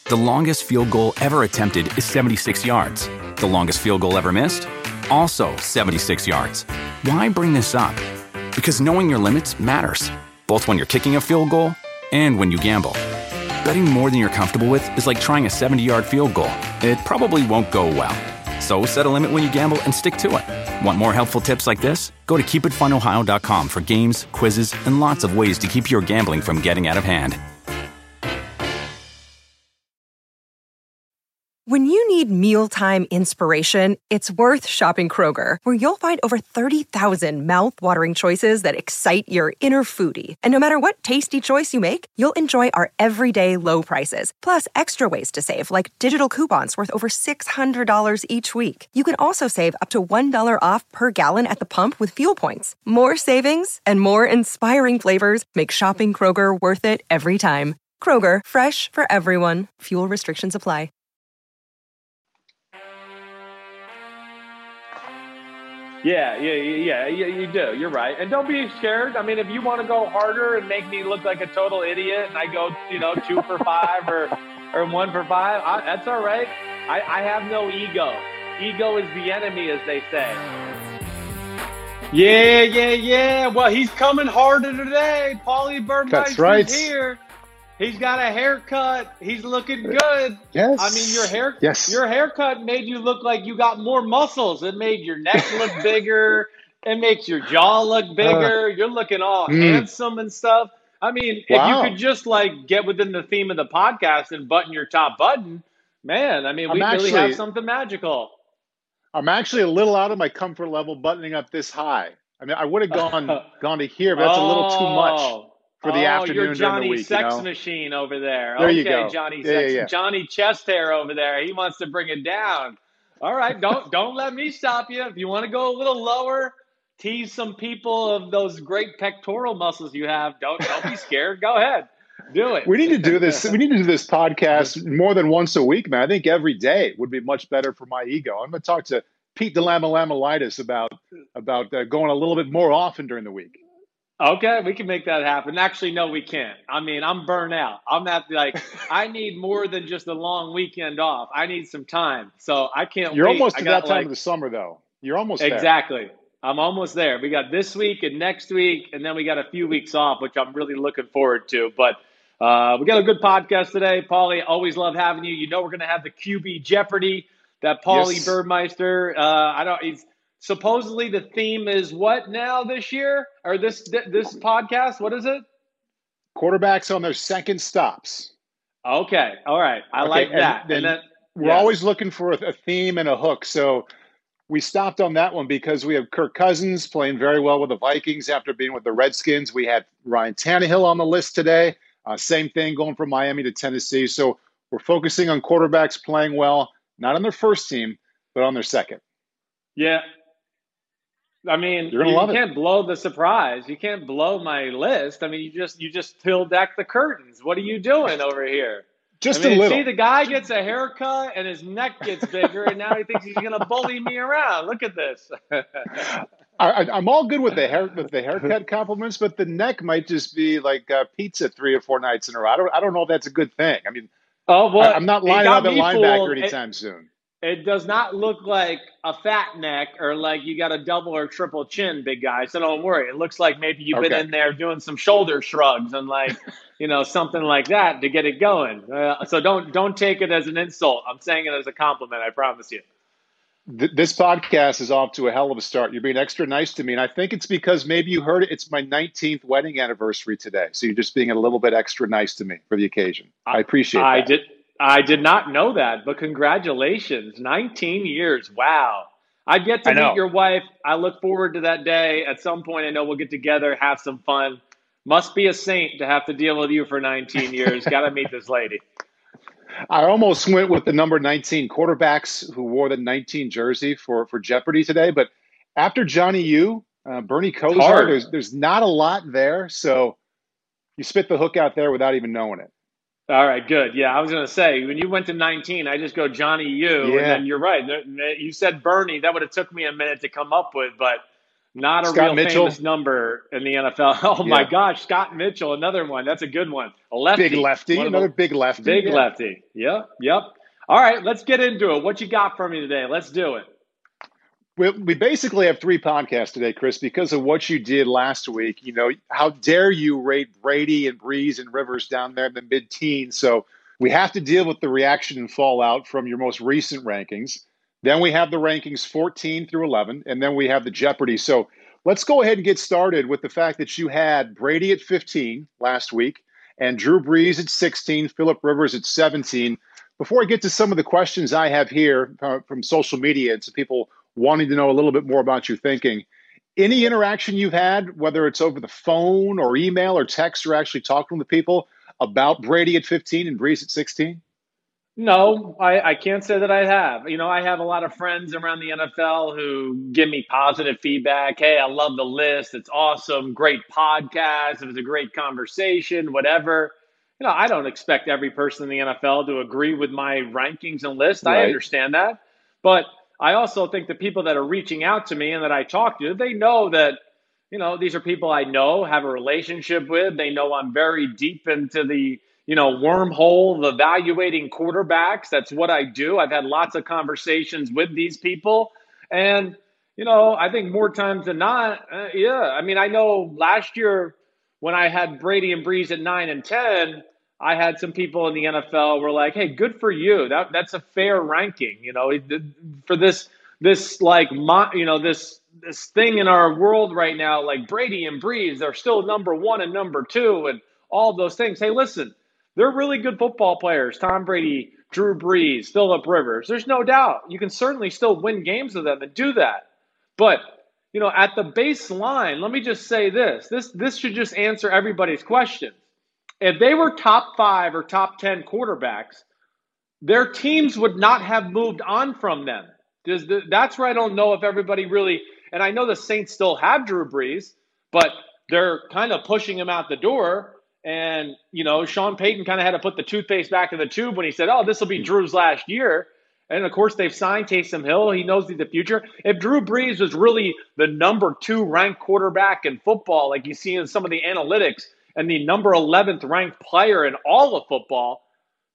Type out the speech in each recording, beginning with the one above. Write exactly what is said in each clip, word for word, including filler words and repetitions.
The longest field goal ever attempted is seventy-six yards. The longest field goal ever missed? Also seventy-six yards. Why bring this up? Because knowing your limits matters, both when you're kicking a field goal and when you gamble. Betting more than you're comfortable with is like trying a seventy-yard field goal. It probably won't go well. So set a limit when you gamble and stick to it. Want more helpful tips like this? Go to keep it fun ohio dot com for games, quizzes, and lots of ways to keep your gambling from getting out of hand. When you need mealtime inspiration, it's worth shopping Kroger, where you'll find over thirty thousand mouth-watering choices that excite your inner foodie. And no matter what tasty choice you make, you'll enjoy our everyday low prices, plus extra ways to save, like digital coupons worth over six hundred dollars each week. You can also save up to one dollar off per gallon at the pump with fuel points. More savings and more inspiring flavors make shopping Kroger worth it every time. Kroger, fresh for everyone. Fuel restrictions apply. Yeah, yeah, yeah, yeah, you do. You're right. And don't be scared. I mean, if you want to go harder and make me look like a total idiot and I go, you know, two for five or or one for five, I, that's all right. I, I have no ego. Ego is the enemy, as they say. Yeah, yeah, yeah. Well, he's coming harder today. Paulie Birdmeister's That's right. here. He's got a haircut. He's looking good. Yes. I mean, your hair, yes. your haircut made you look like you got more muscles. It made your neck look bigger. It makes your jaw look bigger. Uh, You're looking all mm. handsome and stuff. I mean, wow. if you could just like get within the theme of the podcast and button your top button, man, I mean, we I'm really actually, have something magical. I'm actually a little out of my comfort level buttoning up this high. I mean, I would have gone gone to here, but that's oh. a little too much. For the oh, afternoon you're Johnny during the week, Sex you know? Machine over there. There okay, you go. Johnny yeah, Sex, yeah, yeah. Johnny Chest Hair over there. He wants to bring it down. All right, don't don't let me stop you. If you want to go a little lower, tease some people of those great pectoral muscles you have. Don't don't be scared. Go ahead, do it. We need to do this. We need to do this podcast more than once a week, man. I think every day would be much better for my ego. I'm going to talk to Pete DeLamalamitis about about uh, going a little bit more often during the week. Okay, we can make that happen. Actually, no, we can't. I mean, I'm burnt out. I'm at like, I need more than just a long weekend off. I need some time. So I can't You're wait. almost to got, that time like, of the summer, though. You're almost exactly. there. I'm almost there. We got this week and next week, and then we got a few weeks off, which I'm really looking forward to. But uh, we got a good podcast today. Paulie, always love having you. You know we're going to have the Q B Jeopardy, that Paulie yes. Birdmeister. Uh, I don't. He's supposedly the theme is what now this year or this this podcast? What is it? Quarterbacks on their second stops. Okay. All right. I okay, like and that. Then and then, we're yes. always looking for a, a theme and a hook. So we stopped on that one because we have Kirk Cousins playing very well with the Vikings after being with the Redskins. We had Ryan Tannehill on the list today. Uh, same thing going from Miami to Tennessee. So we're focusing on quarterbacks playing well, not on their first team, but on their second. Yeah. I mean, You're gonna you love can't it. blow the surprise. You can't blow my list. I mean, you just you just peeled back the curtains. What are you doing over here? Just I mean, a little. See, the guy gets a haircut and his neck gets bigger, and now he thinks he's going to bully me around. Look at this. I, I'm all good with the hair with the haircut compliments, but the neck might just be like uh, pizza three or four nights in a row. I don't I don't know if that's a good thing. I mean, oh well, I, I'm not lining up at linebacker anytime it, soon. It does not look like a fat neck or like you got a double or triple chin, big guy. So don't worry. It looks like maybe you've okay. been in there doing some shoulder shrugs and like, you know, something like that to get it going. Uh, so don't don't take it as an insult. I'm saying it as a compliment. I promise you. Th- this podcast is off to a hell of a start. You're being extra nice to me, and I think it's because maybe you heard it. It's my nineteenth wedding anniversary today, so you're just being a little bit extra nice to me for the occasion. I appreciate I that. did. I did not know that, but congratulations. nineteen years. Wow. I get to I know. meet your wife. I look forward to that day. At some point, I know we'll get together, have some fun. Must be a saint to have to deal with you for nineteen years. Got to meet this lady. I almost went with the number nineteen quarterbacks who wore the nineteen jersey for, for Jeopardy today. But after Johnny U, uh, Bernie Kosar, there's, there's not a lot there. So you spit the hook out there without even knowing it. All right, good. Yeah, I was going to say, when you went to nineteen, I just go Johnny U, yeah. and then you're right. You said Bernie. That would have took me a minute to come up with, but Not a Scott real Mitchell. famous number in the N F L. Oh, yeah. My gosh. Scott Mitchell, another one. That's a good one. A lefty. Big lefty. Another the, big lefty. Big yeah. lefty. Yep, yep. All right, let's get into it. What you got for me today? Let's do it. We, we basically have three podcasts today, Chris, because of what you did last week. You know, how dare you rate Brady and Brees and Rivers down there in the mid-teens? So we have to deal with the reaction and fallout from your most recent rankings. Then we have the rankings fourteen through eleven, and then we have the Jeopardy. So let's go ahead and get started with the fact that you had Brady at fifteen last week and Drew Brees at sixteen, Phillip Rivers at seventeen. Before I get to some of the questions I have here uh, from social media and some people wanting to know a little bit more about your thinking, any interaction you've had, whether it's over the phone or email or text or actually talking to people about Brady at fifteen and Brees at sixteen? No, I, I can't say that I have. You know, I have a lot of friends around the N F L who give me positive feedback. Hey, I love the list. It's awesome. Great podcast. It was a great conversation, whatever. You know, I don't expect every person in the N F L to agree with my rankings and list. Right. I understand that. But I also think the people that are reaching out to me and that I talk to, they know that, you know, these are people I know, have a relationship with. They know I'm very deep into the, you know, wormhole of evaluating quarterbacks. That's what I do. I've had lots of conversations with these people. And, you know, I think more times than not, uh, yeah. I mean, I know last year when I had Brady and Brees at nine and ten, I had some people in the N F L were like, hey, good for you. That That's a fair ranking, you know, for this, this like, you know, this, this thing in our world right now, like Brady and Brees, they're still number one and number two and all those things. Hey, listen, they're really good football players. Tom Brady, Drew Brees, Phillip Rivers. There's no doubt. You can certainly still win games with them and do that. But, you know, at the baseline, let me just say this. This, this should just answer everybody's questions. If they were top five or top ten quarterbacks, their teams would not have moved on from them. The, that's where I don't know if everybody really – and I know the Saints still have Drew Brees, but they're kind of pushing him out the door. And, you know, Sean Payton kind of had to put the toothpaste back in the tube when he said, oh, this will be Drew's last year. And, of course, they've signed Taysom Hill. He knows the future. If Drew Brees was really the number two ranked quarterback in football, like you see in some of the analytics, and the number eleventh ranked player in all of football,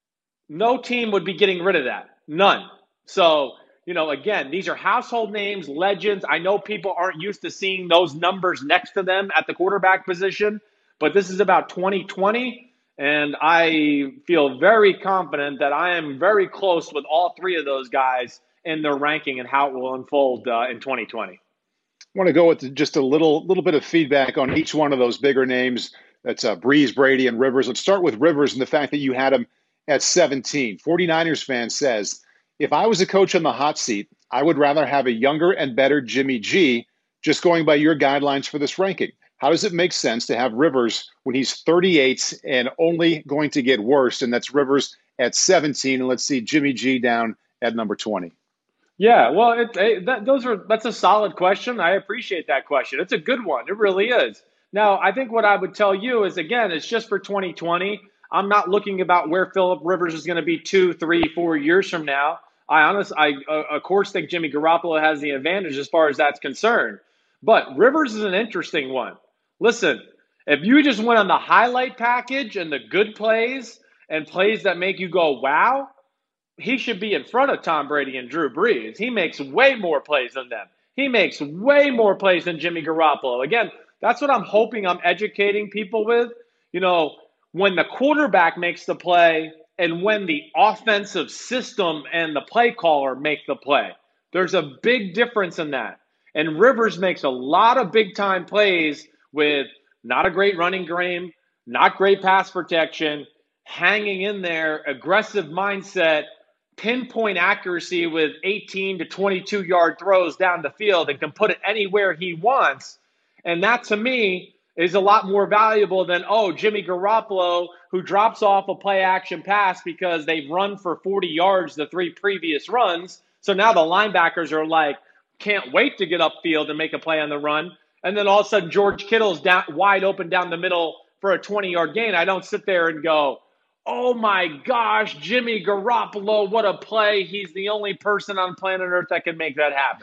no team would be getting rid of that. None. So, you know, again, these are household names, legends. I know people aren't used to seeing those numbers next to them at the quarterback position, but this is about twenty twenty, and I feel very confident that I am very close with all three of those guys in their ranking and how it will unfold uh, in twenty twenty. I want to go with just a little little bit of feedback on each one of those bigger names. That's uh, Brees, Brady, and Rivers. Let's start with Rivers and the fact that you had him at seventeen. forty-niners fan says, if I was a coach on the hot seat, I would rather have a younger and better Jimmy G, just going by your guidelines for this ranking. How does it make sense to have Rivers when he's thirty-eight and only going to get worse? And that's Rivers at seventeen. And let's see Jimmy G down at number twenty. Yeah, well, it, it, that, those are that's a solid question. I appreciate that question. It's a good one. It really is. Now, I think what I would tell you is, again, it's just for twenty twenty. I'm not looking about where Phillip Rivers is going to be two, three, four years from now. I honestly, I uh, of course think Jimmy Garoppolo has the advantage as far as that's concerned. But Rivers is an interesting one. Listen, if you just went on the highlight package and the good plays and plays that make you go, wow, he should be in front of Tom Brady and Drew Brees. He makes way more plays than them. He makes way more plays than Jimmy Garoppolo. Again, that's what I'm hoping I'm educating people with. You know, when the quarterback makes the play and when the offensive system and the play caller make the play, there's a big difference in that. And Rivers makes a lot of big-time plays with not a great running game, not great pass protection, hanging in there, aggressive mindset, pinpoint accuracy with eighteen to twenty-two yard throws down the field and can put it anywhere he wants. And that, to me, is a lot more valuable than, oh, Jimmy Garoppolo, who drops off a play-action pass because they've run for forty yards the three previous runs. So now the linebackers are like, can't wait to get upfield and make a play on the run. And then all of a sudden, George Kittle's down, wide open down the middle for a twenty yard gain. I don't sit there and go, oh, my gosh, Jimmy Garoppolo, what a play. He's the only person on planet Earth that can make that happen.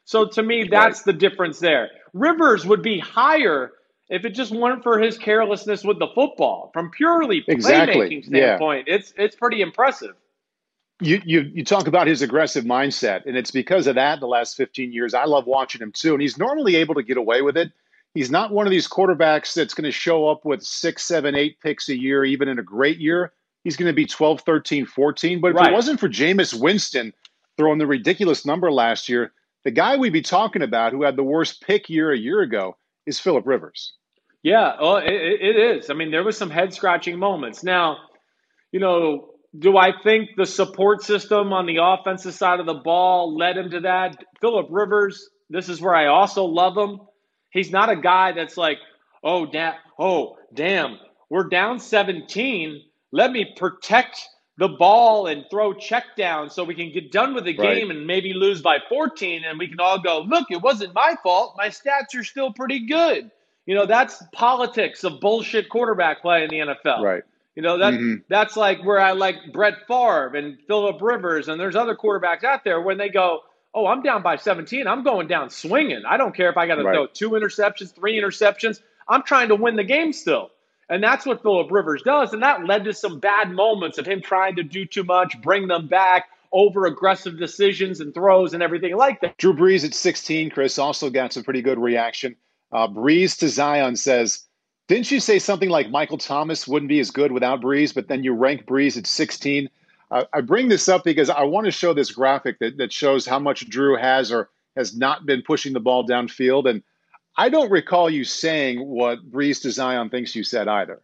So to me, that's Right. the difference there. Rivers would be higher if it just weren't for his carelessness with the football. From purely Exactly. playmaking Yeah. standpoint, it's it's pretty impressive. You, you you talk about his aggressive mindset, and it's because of that the last fifteen years. I love watching him too, and he's normally able to get away with it. He's not one of these quarterbacks that's going to show up with six, seven, eight picks a year, even in a great year. He's going to be twelve, thirteen, fourteen. But if Right. it wasn't for Jameis Winston throwing the ridiculous number last year, the guy we'd be talking about who had the worst pick year a year ago is Phillip Rivers. Yeah, well, it, it is. I mean, there was some head-scratching moments. Now, you know, do I think the support system on the offensive side of the ball led him to that? Phillip Rivers, this is where I also love him. He's not a guy that's like, oh, da- oh, damn, we're down seventeen. Let me protect the ball and throw check down so we can get done with the Right. game and maybe lose by fourteen. And we can all go, look, it wasn't my fault. My stats are still pretty good. You know, that's politics of bullshit quarterback play in the N F L. Right. You know, that hmm that's like where I like Brett Favre and Phillip Rivers, and there's other quarterbacks out there when they go, oh, I'm down by seventeen. I'm going down swinging. I don't care if I got to Right. throw two interceptions, three interceptions. I'm trying to win the game still. And that's what Phillip Rivers does. And that led to some bad moments of him trying to do too much, bring them back, over aggressive decisions and throws and everything like that. Drew Brees at sixteen, Chris, also got some pretty good reaction. Uh, Brees to Zion says, didn't you say something like Michael Thomas wouldn't be as good without Brees, but then you rank Brees at sixteen? Uh, I bring this up because I want to show this graphic that, that shows how much Drew has or has not been pushing the ball downfield. And I don't recall you saying what Brees to Zion thinks you said either.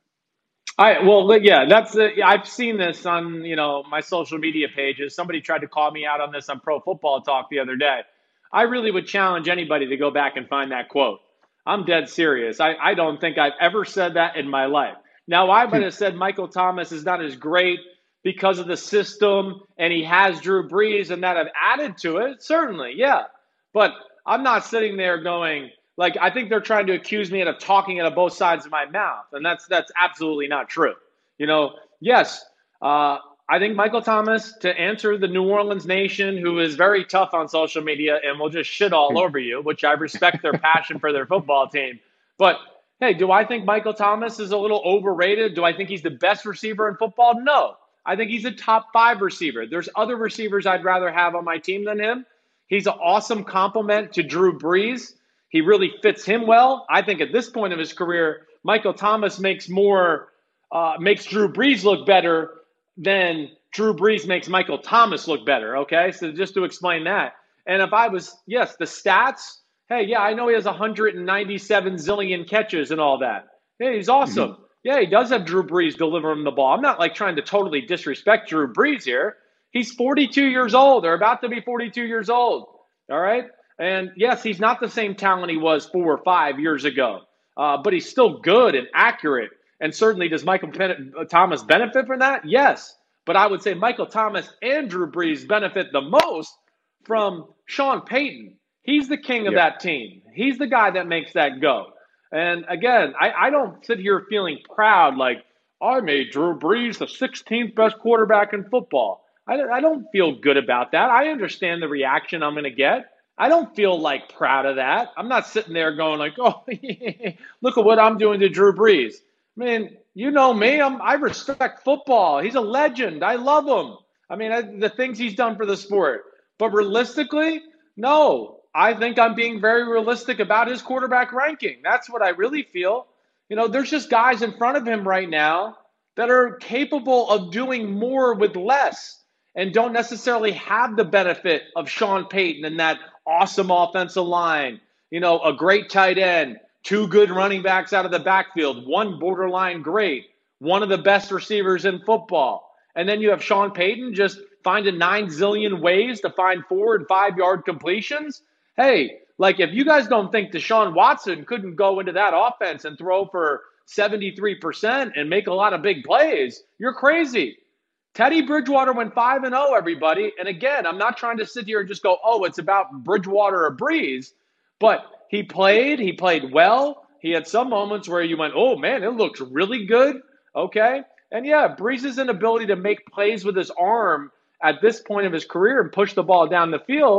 I well, yeah, that's uh, I've seen this on you know my social media pages. Somebody tried to call me out on this on Pro Football Talk the other day. I really would challenge anybody to go back and find that quote. I'm dead serious. I, I don't think I've ever said that in my life. Now, I might have said Michael Thomas is not as great because of the system, and he has Drew Brees, and that have added to it. Certainly, yeah. But I'm not sitting there going, like, I think they're trying to accuse me of talking out of both sides of my mouth, and that's that's absolutely not true. You know, yes, uh, I think Michael Thomas, to answer the New Orleans nation, who is very tough on social media and will just shit all over you, which I respect their passion for their football team. But, hey, do I think Michael Thomas is a little overrated? Do I think he's the best receiver in football? No. I think he's a top five receiver. There's other receivers I'd rather have on my team than him. He's an awesome complement to Drew Brees. He really fits him well. I think at this point of his career, Michael Thomas makes more, uh, makes Drew Brees look better than Drew Brees makes Michael Thomas look better, okay? So just to explain that. And if I was, yes, the stats, hey, yeah, I know he has one hundred ninety-seven zillion catches and all that. Hey, he's awesome. Mm-hmm. Yeah, he does have Drew Brees deliver him the ball. I'm not like trying to totally disrespect Drew Brees here. He's forty-two years old or about to be forty-two years old, all right? And yes, he's not the same talent he was four or five years ago, uh, but he's still good and accurate. And certainly, does Michael Thomas benefit from that? Yes. But I would say Michael Thomas and Drew Brees benefit the most from Sean Payton. He's the king of yeah. that team. He's the guy that makes that go. And again, I, I don't sit here feeling proud like, I made Drew Brees the sixteenth best quarterback in football. I, I don't feel good about that. I understand the reaction I'm going to get. I don't feel like proud of that. I'm not sitting there going like, oh, look at what I'm doing to Drew Brees. I mean, you know me. I'm, I respect football. He's a legend. I love him. I mean, I, the things he's done for the sport. But realistically, no. I think I'm being very realistic about his quarterback ranking. That's what I really feel. You know, there's just guys in front of him right now that are capable of doing more with less and don't necessarily have the benefit of Sean Payton and that awesome offensive line, you know, a great tight end, two good running backs out of the backfield, one borderline great, one of the best receivers in football. And then you have Sean Payton just finding nine zillion ways to find four and five yard completions. Hey, like if you guys don't think Deshaun Watson couldn't go into that offense and throw for seventy-three percent and make a lot of big plays, you're crazy. Teddy Bridgewater went five and oh, everybody. And again, I'm not trying to sit here and just go, oh, it's about Bridgewater or Brees. But he played. He played well. He had some moments where you went, oh, man, it looks really good. Okay. And, yeah, Brees' inability to make plays with his arm at this point of his career and push the ball down the field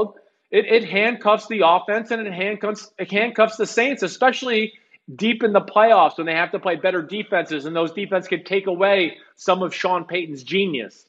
it, it handcuffs the offense and it handcuffs, it handcuffs the Saints, especially deep in the playoffs when they have to play better defenses, and those defenses can take away some of Sean Payton's genius.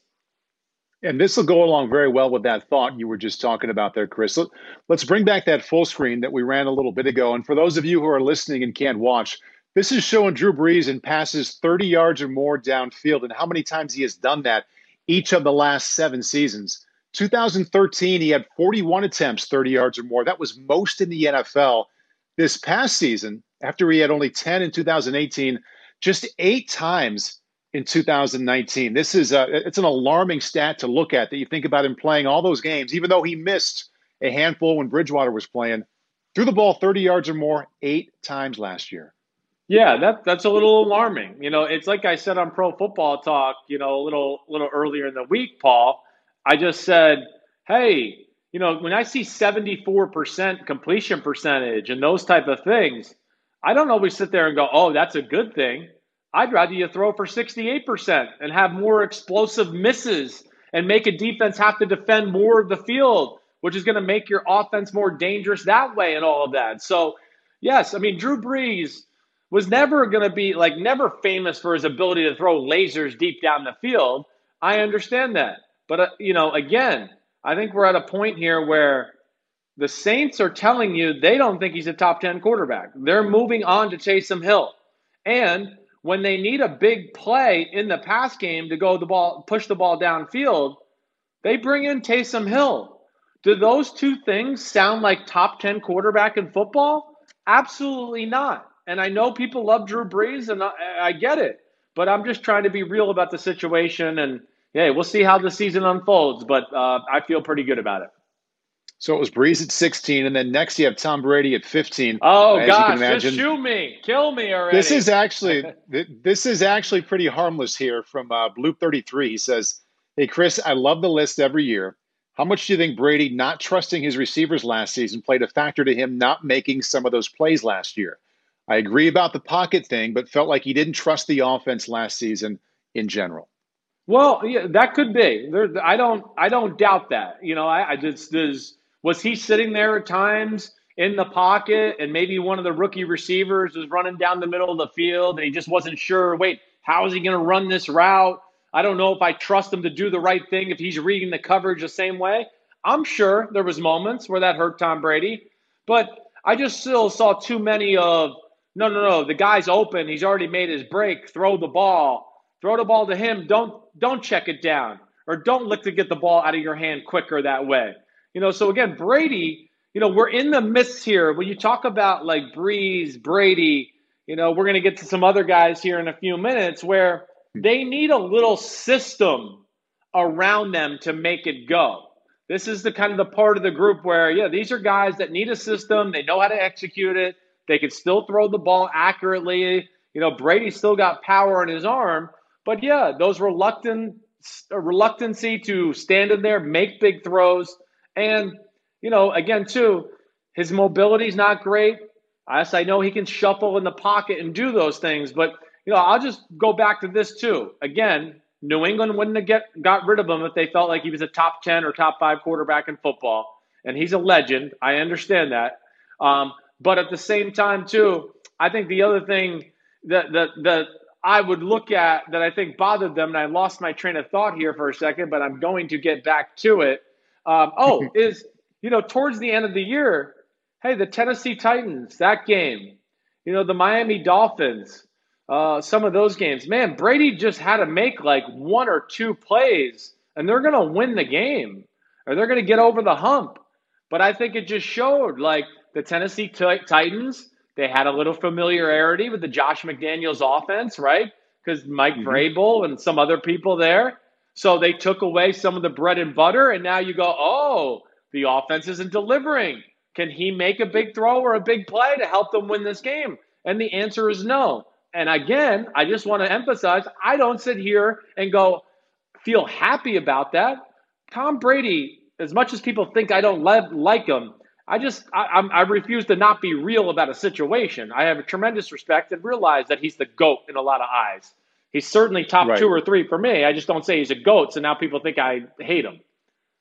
And this will go along very well with that thought you were just talking about there, Chris. Let's bring back that full screen that we ran a little bit ago. And for those of you who are listening and can't watch, this is showing Drew Brees in passes thirty yards or more downfield and how many times he has done that each of the last seven seasons. two thousand thirteen, he had forty-one attempts, thirty yards or more. That was most in the N F L. This past season, after he had only ten in two thousand eighteen, just eight times in two thousand nineteen. This is a, it's an alarming stat to look at that you think about him playing all those games, even though he missed a handful when Bridgewater was playing, threw the ball thirty yards or more eight times last year. Yeah, that that's a little alarming. You know, it's like I said on Pro Football Talk, you know, a little little earlier in the week, Paul. I just said, hey, you know, when I see seventy-four percent completion percentage and those type of things, I don't always sit there and go, oh, that's a good thing. I'd rather you throw for sixty-eight percent and have more explosive misses and make a defense have to defend more of the field, which is going to make your offense more dangerous that way and all of that. So, yes, I mean, Drew Brees was never going to be, like, never famous for his ability to throw lasers deep down the field. I understand that. But, uh, you know, again, I think we're at a point here where the Saints are telling you they don't think he's a top ten quarterback. They're moving on to Taysom Hill. And when they need a big play in the pass game to go the ball, push the ball downfield, they bring in Taysom Hill. Do those two things sound like top ten quarterback in football? Absolutely not. And I know people love Drew Brees, and I, I get it. But I'm just trying to be real about the situation. And, yeah, we'll see how the season unfolds. But uh, I feel pretty good about it. So it was Brees at sixteen, and then next you have Tom Brady at fifteen. Oh, As gosh, you can imagine, just shoot me. Kill me already. This is actually this is actually pretty harmless here from uh, Bloop thirty-three. He says, hey, Chris, I love the list every year. How much do you think Brady not trusting his receivers last season played a factor to him not making some of those plays last year? I agree about the pocket thing, but felt like he didn't trust the offense last season in general. Well, yeah, that could be. There, I don't I don't doubt that. You know, I, I just there's was he sitting there at times in the pocket and maybe one of the rookie receivers was running down the middle of the field and he just wasn't sure, wait, how is he going to run this route? I don't know if I trust him to do the right thing if he's reading the coverage the same way. I'm sure there was moments where that hurt Tom Brady, but I just still saw too many of, no, no, no, the guy's open. He's already made his break. Throw the ball. Throw the ball to him. Don't don't check it down. Or don't look to get the ball out of your hand quicker that way. You know, so again, Brady, you know, we're in the midst here. When you talk about like Brees, Brady, you know, we're going to get to some other guys here in a few minutes where they need a little system around them to make it go. This is the kind of the part of the group where, yeah, these are guys that need a system. They know how to execute it. They can still throw the ball accurately. You know, Brady's still got power in his arm. But, yeah, those reluctant reluctancy to stand in there, make big throws. And, you know, again, too, his mobility is not great. Yes, I know he can shuffle in the pocket and do those things. But, you know, I'll just go back to this, too. Again, New England wouldn't have get, got rid of him if they felt like he was a top ten or top five quarterback in football. And he's a legend. I understand that. Um, but at the same time, too, I think the other thing that, that, that I would look at that I think bothered them, and I lost my train of thought here for a second, but I'm going to get back to it. Um, oh, is, you know, towards the end of the year, hey, the Tennessee Titans, that game, you know, the Miami Dolphins, uh, some of those games, man, Brady just had to make like one or two plays and they're going to win the game or they're going to get over the hump. But I think it just showed like the Tennessee t- Titans, they had a little familiarity with the Josh McDaniels offense, right? Because Mike mm-hmm. Vrabel and some other people there. So they took away some of the bread and butter, and now you go, oh, the offense isn't delivering. Can he make a big throw or a big play to help them win this game? And the answer is no. And again, I just want to emphasize, I don't sit here and go feel happy about that. Tom Brady, as much as people think I don't like him, I just I, I refuse to not be real about a situation. I have a tremendous respect and realize that he's the GOAT in a lot of eyes. He's certainly top right. two or three for me. I just don't say he's a GOAT, so now people think I hate him.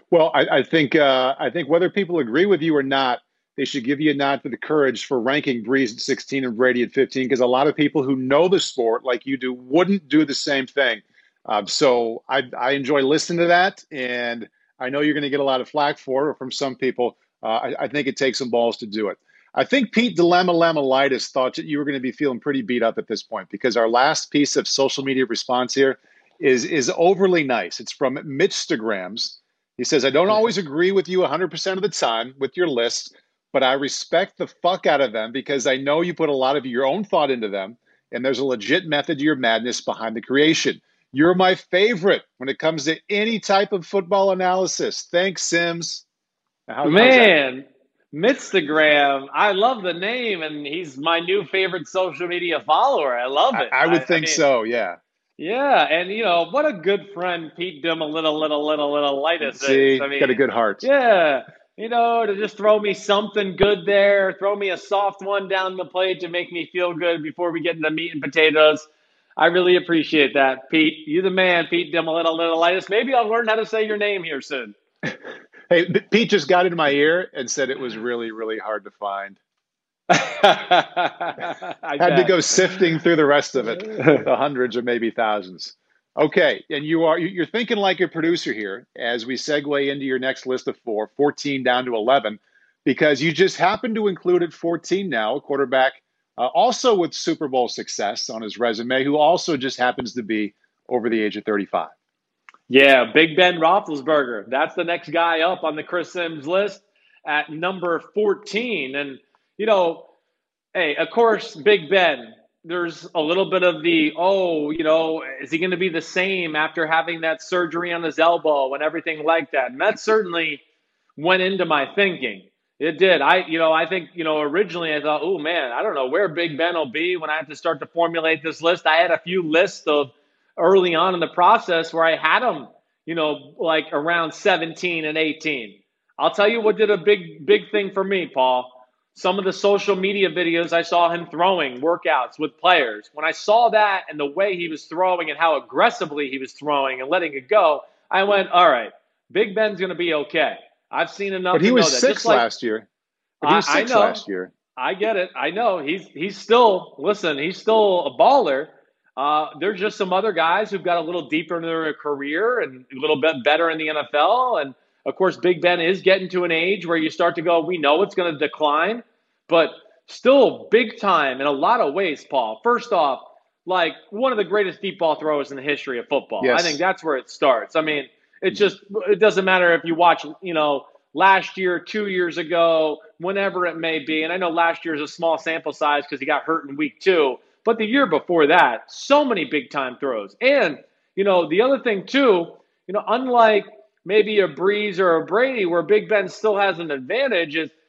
Well, I, I think uh, I think whether people agree with you or not, they should give you a nod for the courage for ranking Brees at sixteen and Brady at fifteen, because a lot of people who know the sport like you do wouldn't do the same thing. Um, so I, I enjoy listening to that, and I know you're going to get a lot of flack for it from some people. Uh, I, I think it takes some balls to do it. I think Pete Dilemma Lamalitis thought that you were going to be feeling pretty beat up at this point, because our last piece of social media response here is is overly nice. It's from Mitchstagrams. He says, I don't always agree with you one hundred percent of the time with your lists, but I respect the fuck out of them because I know you put a lot of your own thought into them, and there's a legit method to your madness behind the creation. You're my favorite when it comes to any type of football analysis. Thanks, Sims. How, Man, Mitchstagram, I love the name, and he's my new favorite social media follower. I love it. I, I would I, think I mean, so, yeah. Yeah, and, you know, what a good friend Pete Dim a little, little, little, little Lightus See, is. I mean, got a good heart. Yeah, you know, to just throw me something good there, throw me a soft one down the plate to make me feel good before we get into meat and potatoes. I really appreciate that, Pete. You the man, Pete Dim a little, little Lightus. Maybe I'll learn how to say your name here soon. Hey, Pete just got into my ear and said it was really, really hard to find. I had bet. to go sifting through the rest of it, the hundreds or maybe thousands. Okay, and you are you're thinking like a producer here as we segue into your next list of four, fourteen down to eleven, because you just happen to include at fourteen now a quarterback uh, also with Super Bowl success on his resume, who also just happens to be over the age of thirty-five. Yeah, Big Ben Roethlisberger. That's the next guy up on the Chris Sims list at number fourteen. And, you know, hey, of course, Big Ben, there's a little bit of the, oh, you know, is he going to be the same after having that surgery on his elbow and everything like that? And that certainly went into my thinking. It did. I, you know, I think, you know, originally I thought, oh, man, I don't know where Big Ben will be when I have to start to formulate this list. I had a few lists of early on in the process where I had him, you know, like around seventeen and eighteen. I'll tell you what did a big, big thing for me, Paul. Some of the social media videos I saw him throwing workouts with players. When I saw that and the way he was throwing and how aggressively he was throwing and letting it go, I went, all right, Big Ben's going to be okay. I've seen enough but he to was know that. six Just like, last year. But he was six I know, last year. I get it. I know. He's he's still, listen, he's still a baller. Uh, there's just some other guys who've got a little deeper into their career and a little bit better in the N F L. And, of course, Big Ben is getting to an age where you start to go, we know it's going to decline, but still big time in a lot of ways, Paul. First off, like one of the greatest deep ball throwers in the history of football. Yes. I think that's where it starts. I mean, it just it doesn't matter if you watch, you know, last year, two years ago, whenever it may be. And I know last year is a small sample size because he got hurt in week two. But the year before that, so many big-time throws. And, you know, the other thing, too, you know, unlike maybe a Brees or a Brady where Big Ben still has an advantage, is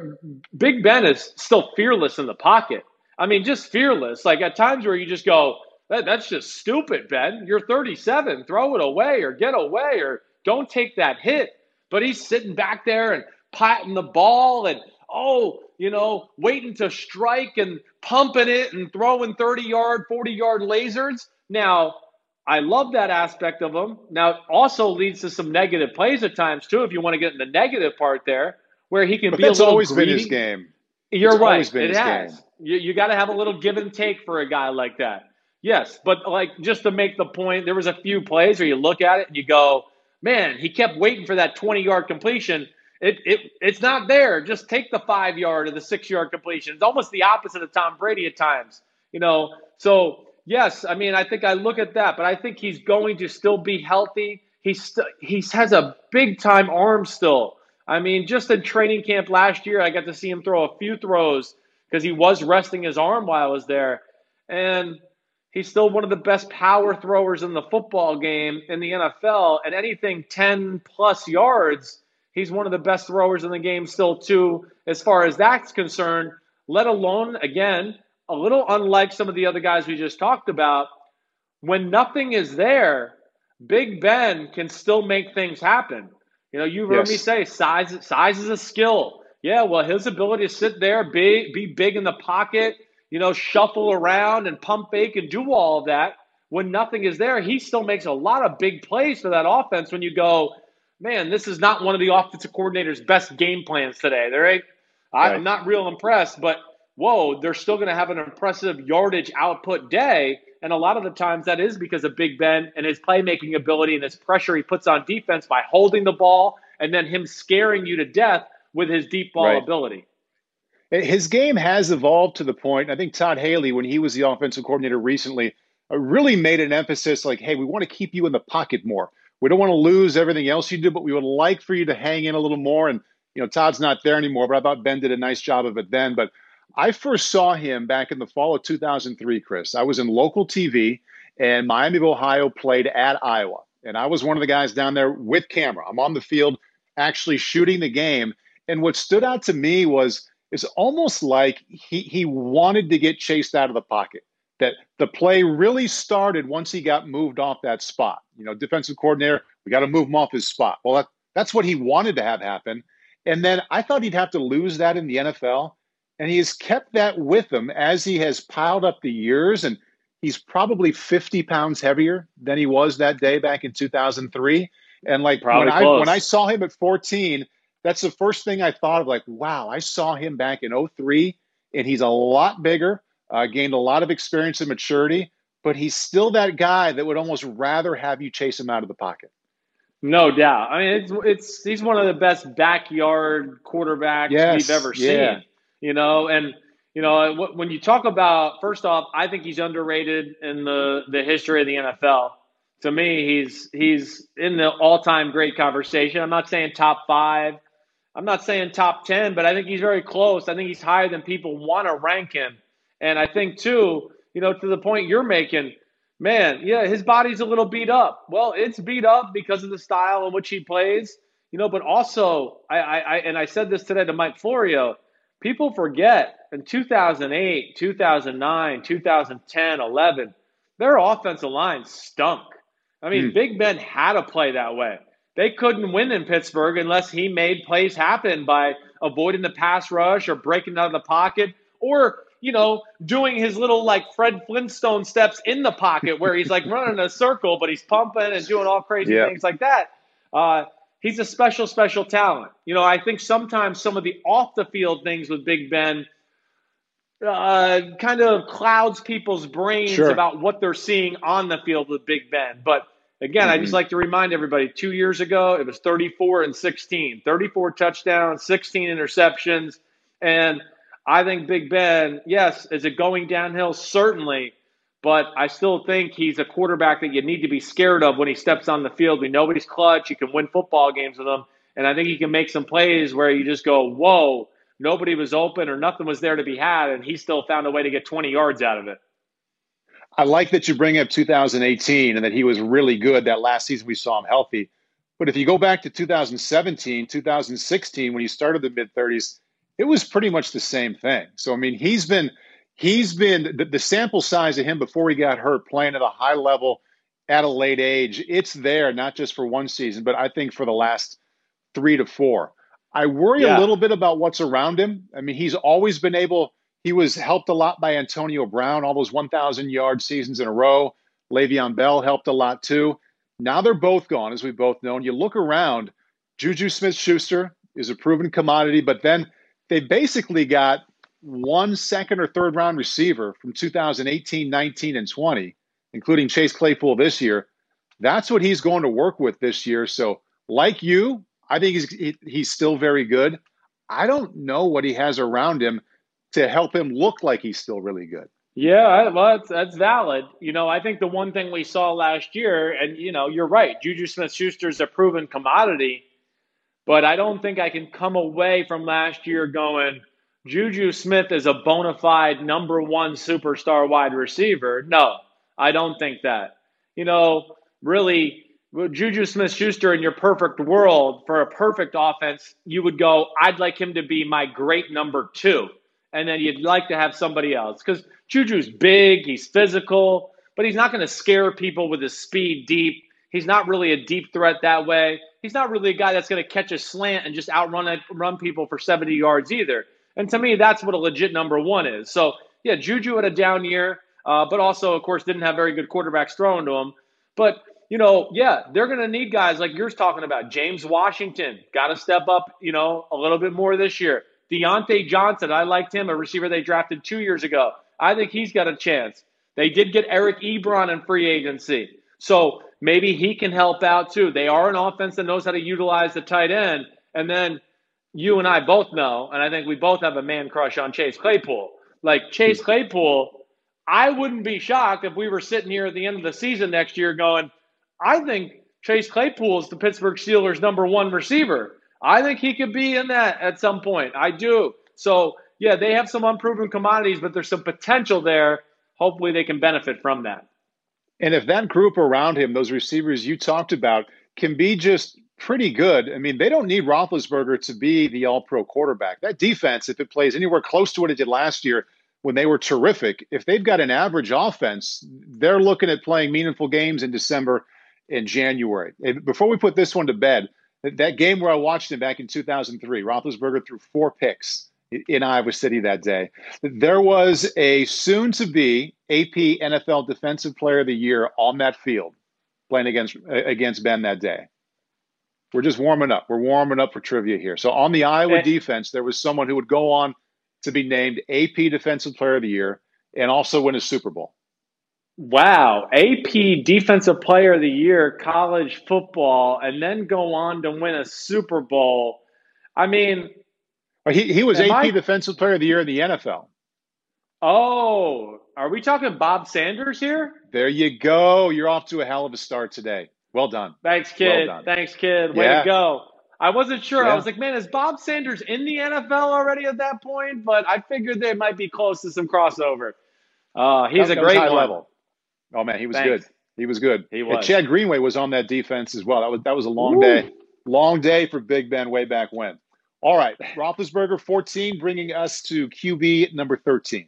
Big Ben is still fearless in the pocket. I mean, just fearless. Like at times where you just go, that, that's just stupid, Ben. You're thirty-seven. Throw it away or get away or don't take that hit. But he's sitting back there and patting the ball and, oh, you know, waiting to strike and pumping it and throwing thirty-yard, forty-yard lasers. Now, I love that aspect of him. Now, it also leads to some negative plays at times, too, if you want to get in the negative part there, where he can but be a little always greedy. Been his game. You're it's right. Always been it his has. Game. You, you got to have a little give and take for a guy like that. Yes, but like just to make the point, there was a few plays where you look at it and you go, man, he kept waiting for that twenty-yard completion. It it it's not there. Just take the five-yard or the six-yard completion. It's almost the opposite of Tom Brady at times, you know. So, yes, I mean, I think I look at that, but I think he's going to still be healthy. He's st- he has a big-time arm still. I mean, just in training camp last year, I got to see him throw a few throws because he was resting his arm while I was there. And he's still one of the best power throwers in the football game in the N F L. At anything ten-plus yards, he's one of the best throwers in the game still, too, as far as that's concerned, let alone, again, a little unlike some of the other guys we just talked about. When nothing is there, Big Ben can still make things happen. You know, you've heard yes. me say size, size is a skill. Yeah, well, his ability to sit there, be, be big in the pocket, you know, shuffle around and pump fake and do all of that. When nothing is there, he still makes a lot of big plays for that offense when you go, man, this is not one of the offensive coordinator's best game plans today. They're right? Right. I'm not real impressed, but whoa, they're still going to have an impressive yardage output day. And a lot of the times that is because of Big Ben and his playmaking ability and his pressure he puts on defense by holding the ball and then him scaring you to death with his deep ball Right. ability. His game has evolved to the point, I think Todd Haley, when he was the offensive coordinator recently, uh, really made an emphasis like, hey, we want to keep you in the pocket more. We don't want to lose everything else you do, but we would like for you to hang in a little more. And, you know, Todd's not there anymore, but I thought Ben did a nice job of it then. But I first saw him back in the fall of two thousand three, Chris. I was in local T V, and Miami of Ohio played at Iowa. And I was one of the guys down there with camera. I'm on the field actually shooting the game. And what stood out to me was it's almost like he, he wanted to get chased out of the pocket, that the play really started once he got moved off that spot. You know, defensive coordinator, we got to move him off his spot. Well, that, that's what he wanted to have happen. And then I thought he'd have to lose that in the N F L. And he has kept that with him as he has piled up the years. And he's probably fifty pounds heavier than he was that day back in two thousand three. And like Probably when I, close. when I saw him at fourteen, that's the first thing I thought of, like, wow, I saw him back in oh three, and he's a lot bigger, uh, gained a lot of experience and maturity, but he's still that guy that would almost rather have you chase him out of the pocket. No doubt. I mean, it's, it's he's one of the best backyard quarterbacks Yes, we've ever yeah. seen. You know, and you know wh- when you talk about, first off, I think he's underrated in the the history of the N F L. To me, he's he's in the all-time great conversation. I'm not saying top five. I'm not saying top ten, but I think he's very close. I think he's higher than people want to rank him. And I think, too, you know, to the point you're making, man, yeah, his body's a little beat up. Well, it's beat up because of the style in which he plays, you know, but also, I, I, I and I said this today to Mike Florio, people forget in two thousand eight, two thousand nine, two thousand ten, eleven, their offensive line stunk. I mean, Hmm. Big Ben had to play that way. They couldn't win in Pittsburgh unless he made plays happen by avoiding the pass rush or breaking out of the pocket or, you know, doing his little like Fred Flintstone steps in the pocket where he's like running a circle, but he's pumping and doing all crazy Yeah. things like that. Uh, he's a special, special talent. You know, I think sometimes some of the off the field things with Big Ben uh, kind of clouds people's brains Sure. about what they're seeing on the field with Big Ben. But again, I just Mhm. like to remind everybody, two years ago, it was thirty-four and sixteen, thirty-four touchdowns, sixteen interceptions. And I think Big Ben, yes, is it going downhill? Certainly. But I still think he's a quarterback that you need to be scared of when he steps on the field. We know he's clutch. You can win football games with him. And I think he can make some plays where you just go, whoa, nobody was open or nothing was there to be had, and he still found a way to get twenty yards out of it. I like that you bring up two thousand eighteen and that he was really good that last season we saw him healthy. But if you go back to two thousand seventeen, two thousand sixteen, when he started the mid thirties, it was pretty much the same thing. So, I mean, he's been he's been the, the sample size of him before he got hurt, playing at a high level at a late age. It's there, not just for one season, but I think for the last three to four. I worry Yeah. a little bit about what's around him. I mean, he's always been able, he was helped a lot by Antonio Brown, all those one thousand yard seasons in a row. Le'Veon Bell helped a lot too. Now they're both gone, as we both know. And you look around, Juju Smith-Schuster is a proven commodity, but then they basically got one second or third round receiver from two thousand eighteen, nineteen, and twenty, including Chase Claypool this year. That's what he's going to work with this year. So, like you, I think he's he, he's still very good. I don't know what he has around him to help him look like he's still really good. Yeah, well, that's, that's valid. You know, I think the one thing we saw last year, and, you know, you're right, Juju Smith-Schuster is a proven commodity, but I don't think I can come away from last year going, Juju Smith is a bona fide number one superstar wide receiver. No, I don't think that. You know, really, with Juju Smith-Schuster in your perfect world, for a perfect offense, you would go, I'd like him to be my great number two. And then you'd like to have somebody else. Because Juju's big, he's physical, but he's not going to scare people with his speed deep. He's not really a deep threat that way. He's not really a guy that's going to catch a slant and just outrun it, run people for seventy yards either. And to me, that's what a legit number one is. So, yeah, Juju had a down year, uh, but also, of course, didn't have very good quarterbacks thrown to him. But you know, yeah, they're going to need guys like you're talking about. James Washington, got to step up, you know, a little bit more this year. Deontay Johnson, I liked him, a receiver they drafted two years ago. I think he's got a chance. They did get Eric Ebron in free agency. So maybe he can help out too. They are an offense that knows how to utilize the tight end. And then you and I both know, and I think we both have a man crush on Chase Claypool. Like Chase Claypool, I wouldn't be shocked if we were sitting here at the end of the season next year going, I think Chase Claypool is the Pittsburgh Steelers' number one receiver. I think he could be in that at some point. I do. So, yeah, they have some unproven commodities, but there's some potential there. Hopefully they can benefit from that. And if that group around him, those receivers you talked about, can be just pretty good, I mean, they don't need Roethlisberger to be the all-pro quarterback. That defense, if it plays anywhere close to what it did last year when they were terrific, if they've got an average offense, they're looking at playing meaningful games in December and January. And before we put this one to bed, that game where I watched him back in two thousand three, Roethlisberger threw four picks in Iowa City that day. There was a soon-to-be A P N F L Defensive Player of the Year on that field playing against against Ben that day. We're just warming up. We're warming up for trivia here. So on the Iowa and, defense, there was someone who would go on to be named A P Defensive Player of the Year and also win a Super Bowl. Wow. A P Defensive Player of the Year, college football, and then go on to win a Super Bowl. I mean, he, he was A P I, Defensive Player of the Year in the N F L. Oh, are we talking Bob Sanders here? There you go. You're off to a hell of a start today. Well done. Thanks, kid. Well done. Thanks, kid. Way yeah. to go. I wasn't sure. Yeah. I was like, man, is Bob Sanders in the N F L already at that point? But I figured they might be close to some crossover. Uh, he's that, a great high one. level. Oh, man, he was Thanks. good. He was good. He was. And Chad Greenway was on that defense as well. That was that was a long Woo. day. Long day for Big Ben way back when. All right, Roethlisberger, fourteen, bringing us to Q B number thirteen.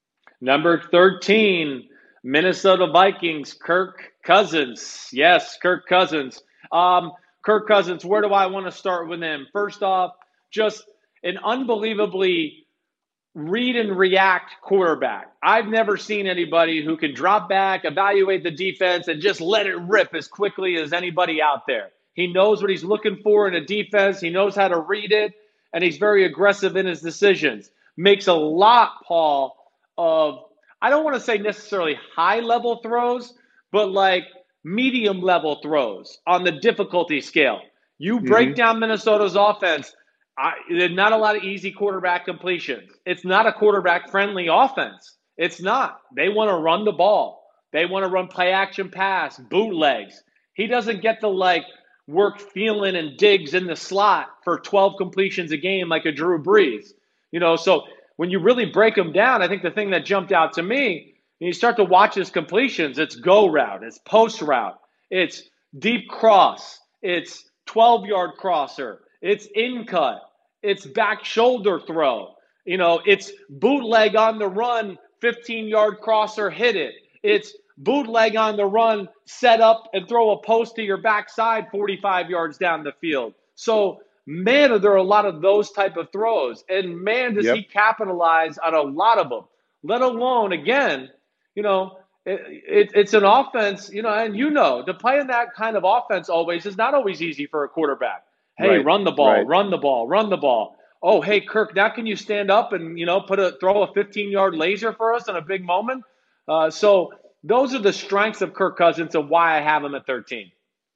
Number thirteen, Minnesota Vikings, Kirk Cousins. Yes, Kirk Cousins. Um, Kirk Cousins, where do I want to start with him? First off, just an unbelievably read and react quarterback. I've never seen anybody who can drop back, evaluate the defense, and just let it rip as quickly as anybody out there. He knows what he's looking for in a defense. He knows how to read it, and he's very aggressive in his decisions. Makes a lot, Paul, of, I don't want to say necessarily high-level throws, but like medium-level throws on the difficulty scale. You break mm-hmm. down Minnesota's offense, I, there's not a lot of easy quarterback completions. It's not a quarterback-friendly offense. It's not. They want to run the ball. They want to run play-action pass, bootlegs. He doesn't get to, like, work feeling and digs in the slot for twelve completions a game like a Drew Brees. You know, so when you really break them down, I think the thing that jumped out to me, when you start to watch his completions, it's go route, it's post route, it's deep cross, it's twelve-yard crosser, it's in cut, it's back shoulder throw. You know, it's bootleg on the run, fifteen-yard crosser, hit it. It's bootleg on the run, set up and throw a post to your backside forty-five yards down the field. So, man, there are a lot of those type of throws. And, man, does yep. he capitalize on a lot of them, let alone, again, you know, it, it, it's an offense, you know, and you know, to play in that kind of offense always is not always easy for a quarterback. Hey, right. run the ball, right. run the ball, run the ball. Oh, hey, Kirk, now can you stand up and, you know, put a throw a fifteen-yard laser for us in a big moment? Uh, so those are the strengths of Kirk Cousins and why I have him at thirteen.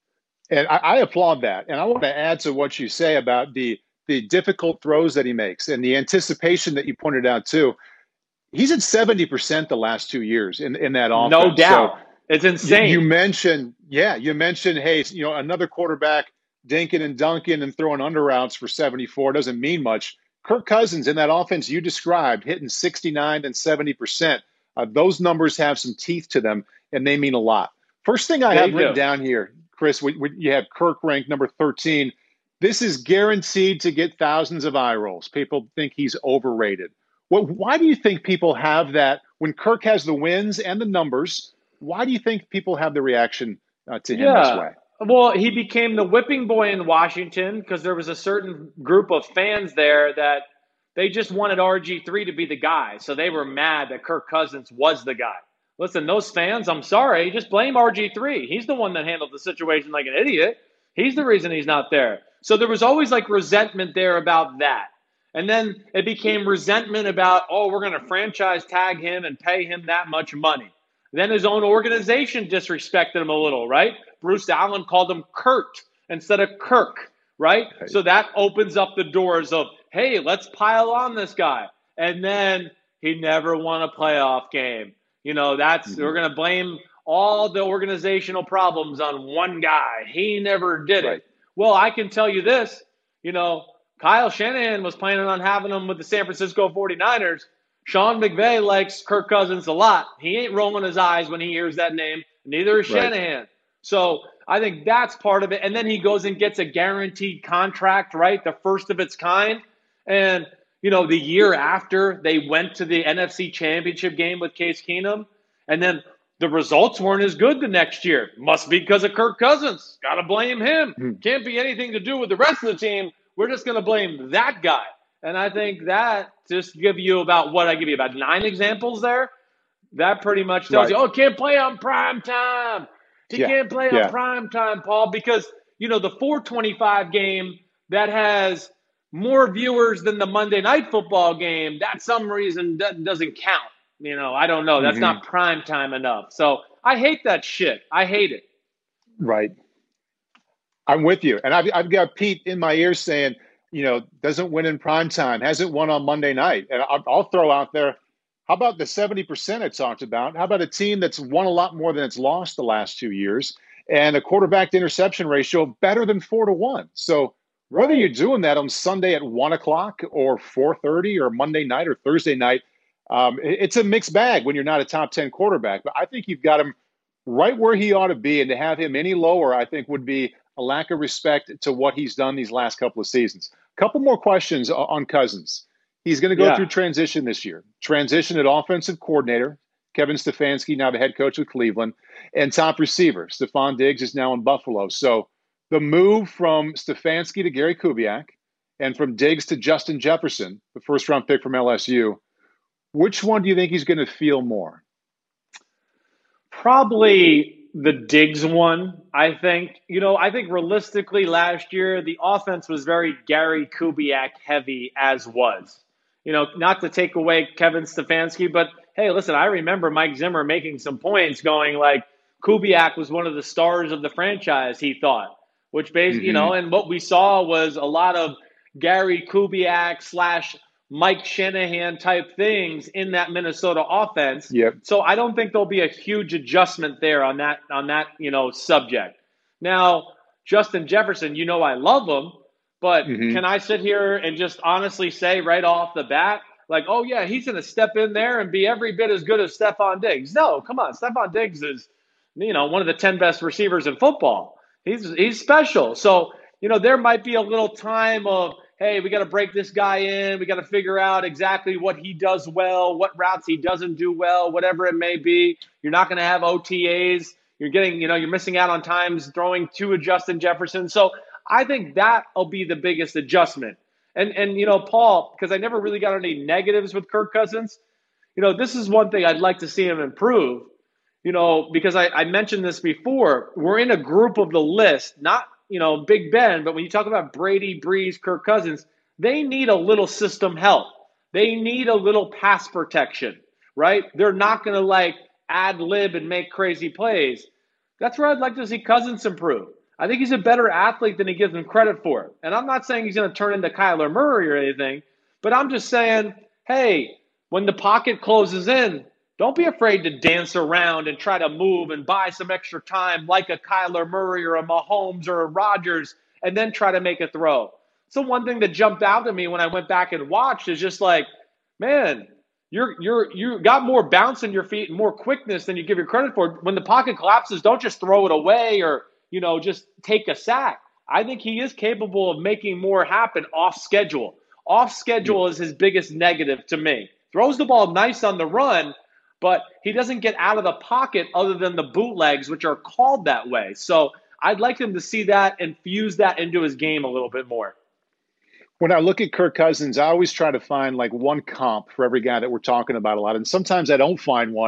And I, I applaud that. And I want to add to what you say about the the difficult throws that he makes and the anticipation that you pointed out, too. He's at seventy percent the last two years in, in that offense. No doubt. So it's insane. You, you mentioned, yeah, you mentioned, hey, you know, another quarterback dinking and dunking and throwing under routes for seventy-four doesn't mean much. Kirk Cousins in that offense you described, hitting sixty-nine and seventy percent. Uh, those numbers have some teeth to them, and they mean a lot. First thing I they have do. written down here, Chris, we, we, you have Kirk ranked number thirteen. This is guaranteed to get thousands of eye rolls. People think he's overrated. Well, why do you think people have that when Kirk has the wins and the numbers? Why do you think people have the reaction uh, to him yeah. this way? Well, he became the whipping boy in Washington because there was a certain group of fans there that they just wanted R G three to be the guy. So they were mad that Kirk Cousins was the guy. listen, those fans, I'm sorry, just blame R G three. He's the one that handled the situation like an idiot. He's the reason he's not there. So there was always like resentment there about that. And then it became resentment about, oh, we're going to franchise tag him and pay him that much money. Then his own organization disrespected him a little, right? Bruce Allen called him Kurt instead of Kirk, right? right? So that opens up the doors of, hey, let's pile on this guy. And then he never won a playoff game. You know, that's mm-hmm. we're going to blame all the organizational problems on one guy. He never did right. it. Well, I can tell you this, you know, Kyle Shanahan was planning on having him with the San Francisco forty-niners. Sean McVay likes Kirk Cousins a lot. He ain't rolling his eyes when he hears that name. Neither is right. Shanahan. So I think that's part of it. And then he goes and gets a guaranteed contract, right? The first of its kind. And, you know, the year after they went to the N F C Championship game with Case Keenum. And then the results weren't as good the next year. Must be because of Kirk Cousins. Got to blame him. Mm-hmm. Can't be anything to do with the rest of the team. We're just going to blame that guy. And I think that just give you about what I give you about nine examples there. That pretty much tells right. you, oh, can't play on prime time. He yeah. can't play yeah. on prime time, Paul, because, you know, the four twenty-five game that has more viewers than the Monday Night Football game, that some reason that doesn't count. You know, I don't know. That's mm-hmm. not prime time enough. So I hate that shit. I hate it. Right. I'm with you. And I've, I've got Pete in my ear saying, you know, doesn't win in prime time, hasn't won on Monday night. And I'll, I'll throw out there, how about the seventy percent I talked about? How about a team that's won a lot more than it's lost the last two years and a quarterback to interception ratio better than four to one? So whether you're doing that on Sunday at one o'clock or four thirty or Monday night or Thursday night, um, it's a mixed bag when you're not a top ten quarterback. But I think you've got him right where he ought to be, and to have him any lower, I think would be a lack of respect to what he's done these last couple of seasons. A couple more questions on Cousins. He's going to go yeah. through transition this year. Transition at offensive coordinator, Kevin Stefanski, now the head coach with Cleveland, and top receiver. Stephon Diggs is now in Buffalo. So the move from Stefanski to Gary Kubiak and from Diggs to Justin Jefferson, the first-round pick from L S U, which one do you think he's going to feel more? Probably the Diggs one, I think. You know, I think realistically last year, the offense was very Gary Kubiak heavy as was. You know, not to take away Kevin Stefanski, but hey, listen, I remember Mike Zimmer making some points going like Kubiak was one of the stars of the franchise, he thought, which basically, mm-hmm. you know, and what we saw was a lot of Gary Kubiak slash Mike Shanahan type things in that Minnesota offense. Yep. So I don't think there'll be a huge adjustment there on that, on that, you know, subject. Now, Justin Jefferson, you know, I love him, but mm-hmm. can I sit here and just honestly say right off the bat, like, oh yeah, he's going to step in there and be every bit as good as Stephon Diggs? No, come on. Stephon Diggs is, you know, one of the ten best receivers in football. He's, he's special. So, you know, there might be a little time of, hey, we got to break this guy in. We got to figure out exactly what he does well, what routes he doesn't do well, whatever it may be. You're not going to have O T As. You're getting, you know, you're missing out on times throwing to a Justin Jefferson. So I think that'll be the biggest adjustment. And, and you know, Paul, because I never really got any negatives with Kirk Cousins, you know, this is one thing I'd like to see him improve, you know, because I, I mentioned this before. We're in a group of the list, not, you know, Big Ben, but when you talk about Brady, Breeze, Kirk Cousins, they need a little system help. They need a little pass protection, right? They're not going to like ad lib and make crazy plays. That's where I'd like to see Cousins improve. I think he's a better athlete than he gives him credit for. And I'm not saying he's going to turn into Kyler Murray or anything, but I'm just saying, hey, when the pocket closes in, don't be afraid to dance around and try to move and buy some extra time like a Kyler Murray or a Mahomes or a Rodgers and then try to make a throw. So one thing that jumped out at me when I went back and watched is just like, man, you're you're you got more bounce in your feet and more quickness than you give your credit for. When the pocket collapses, don't just throw it away or, you know, just take a sack. I think he is capable of making more happen off schedule. Off schedule is his biggest negative to me. Throws the ball nice on the run, but he doesn't get out of the pocket other than the bootlegs, which are called that way. So I'd like him to see that and fuse that into his game a little bit more. When I look at Kirk Cousins, I always try to find like one comp for every guy that we're talking about a lot. And sometimes I don't find one.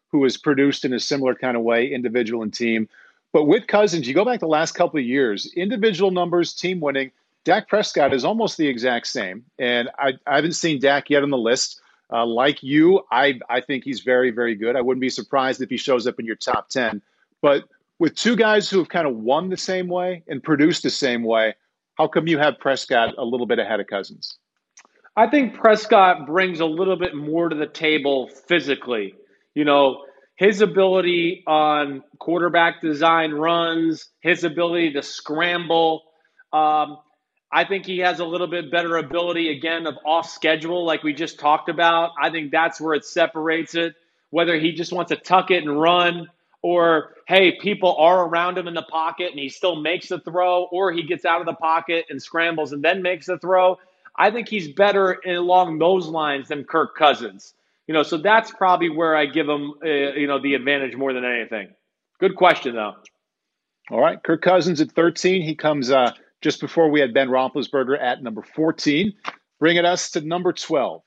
who has produced in a similar kind of way, individual and team. But with Cousins, you go back the last couple of years, individual numbers, team winning, Dak Prescott is almost the exact same. And I, I haven't seen Dak yet on the list. Uh, like you, I, I think he's very, very good. I wouldn't be surprised if he shows up in your top ten. But with two guys who have kind of won the same way and produced the same way, how come you have Prescott a little bit ahead of Cousins? I think Prescott brings a little bit more to the table physically. You know, his ability on quarterback design runs, his ability to scramble. Um, I think he has a little bit better ability, again, of off schedule, like we just talked about. I think that's where it separates it, whether he just wants to tuck it and run, or, hey, people are around him in the pocket and he still makes the throw, or he gets out of the pocket and scrambles and then makes the throw. I think he's better in, along those lines than Kirk Cousins. You know, so that's probably where I give him, uh, you know, the advantage more than anything. Good question, though. All right, Kirk Cousins at thirteen. He comes uh, just before we had Ben Roethlisberger at number fourteen, bringing us to number twelve.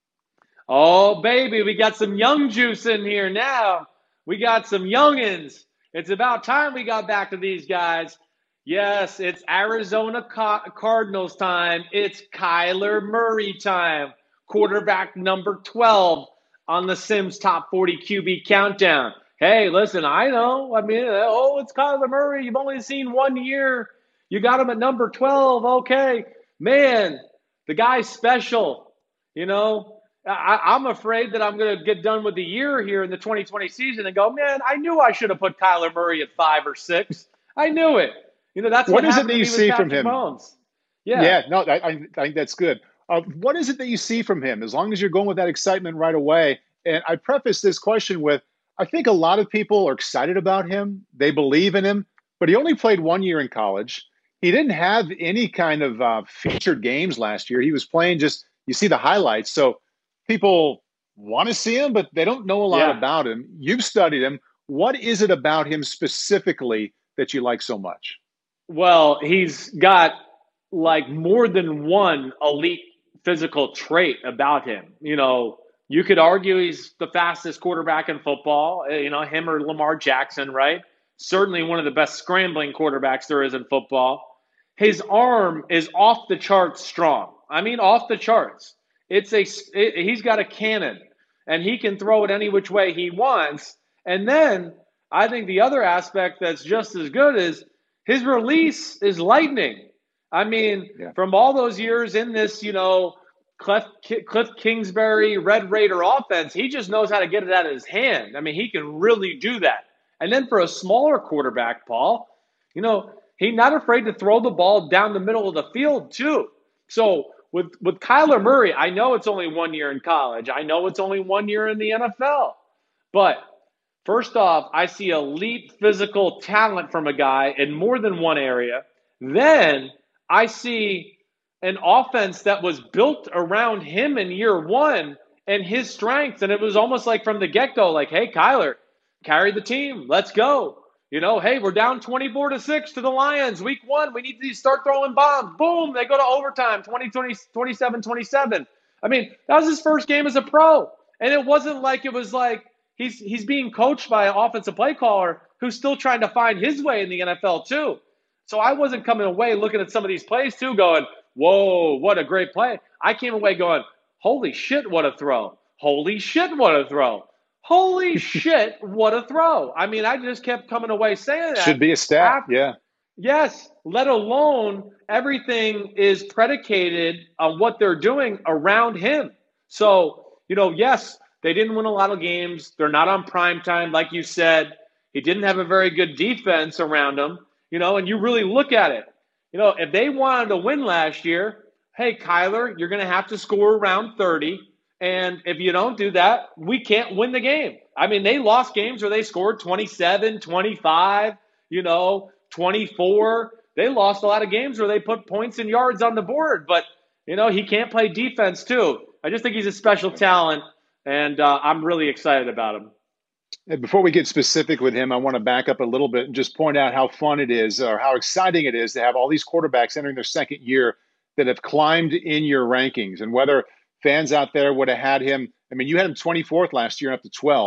Oh, baby, we got some young juice in here now. We got some youngins. It's about time we got back to these guys. Yes, it's Arizona Cardinals time. It's Kyler Murray time. Quarterback number twelve on the Sims Top forty Q B Countdown. Hey, listen, I know. I mean, oh, it's Kyler Murray. You've only seen one year. You got him at number twelve. Okay. Man, the guy's special. You know, I, I'm afraid that I'm going to get done with the year here in the twenty twenty season and go, man, I knew I should have put Kyler Murray at five or six. I knew it. You know, that's what, what is it that you see from him? Mahomes. Yeah. Yeah, no, I, I think that's good. Uh, what is it that you see from him? As long as you're going with that excitement right away. And I preface this question with, I think a lot of people are excited about him. They believe in him, but he only played one year in college. He didn't have any kind of uh, featured games last year. He was playing just, you see the highlights. So people want to see him, but they don't know a lot yeah. about him. You've studied him. What is it about him specifically that you like so much? Well, he's got like more than one elite physical trait about him. You know, you could argue he's the fastest quarterback in football, you know, him or Lamar Jackson, right? Certainly one of the best scrambling quarterbacks there is in football. His arm is off the charts strong. I mean, off the charts. It's a, it, he's got a cannon, and he can throw it any which way he wants. And then I think the other aspect that's just as good is his release is lightning. I mean, yeah. from all those years in this, you know, Cliff, Cliff Kingsbury, Red Raider offense, he just knows how to get it out of his hand. I mean, he can really do that. And then for a smaller quarterback, Paul, you know, he's not afraid to throw the ball down the middle of the field too. So with, with Kyler Murray, I know it's only one year in college. I know it's only one year in the N F L. But first off, I see elite physical talent from a guy in more than one area. Then I see an offense that was built around him in year one and his strengths. And it was almost like from the get-go, like, hey, Kyler, carry the team. Let's go. You know, hey, we're down twenty-four to six to the Lions. Week one, we need to start throwing bombs. Boom, they go to overtime, twenty, twenty, twenty-seven twenty-seven. I mean, that was his first game as a pro. And it wasn't like it was like he's he's being coached by an offensive play caller who's still trying to find his way in the N F L too. So I wasn't coming away looking at some of these plays too going, whoa, what a great play. I came away going, holy shit, what a throw. Holy shit, what a throw. Holy shit, what a throw. I mean, I just kept coming away saying that. Should be a stat, after, yeah. Yes, let alone everything is predicated on what they're doing around him. So, you know, yes, they didn't win a lot of games. They're not on prime time, like you said. He didn't have a very good defense around him, you know, and you really look at it. You know, if they wanted to win last year, hey, Kyler, you're going to have to score around thirty. And if you don't do that, we can't win the game. I mean, they lost games where they scored twenty-seven, twenty-five, you know, twenty-four. They lost a lot of games where they put points and yards on the board. But, you know, he can't play defense too. I just think he's a special talent, and uh, I'm really excited about him. And before we get specific with him, I want to back up a little bit and just point out how fun it is or how exciting it is to have all these quarterbacks entering their second year that have climbed in your rankings. And whether fans out there would have had him, I mean, you had him twenty-fourth last year up to twelve.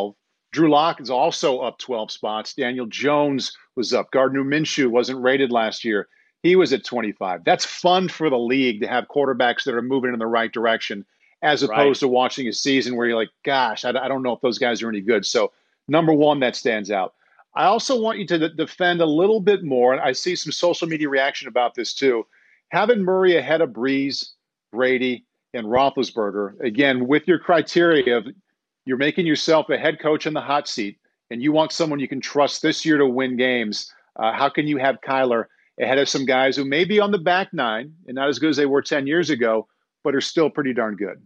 Drew Lock is also up twelve spots. Daniel Jones was up. Gardner Minshew wasn't rated last year. He was at twenty-five. That's fun for the league to have quarterbacks that are moving in the right direction, as opposed Right. to watching a season where you're like, gosh, I, I don't know if those guys are any good. So, number one, that stands out. I also want you to d- defend a little bit more, and I see some social media reaction about this too. Having Murray ahead of Breeze, Brady, and Roethlisberger, again, with your criteria of you're making yourself a head coach in the hot seat, and you want someone you can trust this year to win games. Uh, how can you have Kyler ahead of some guys who may be on the back nine and not as good as they were ten years ago, but are still pretty darn good?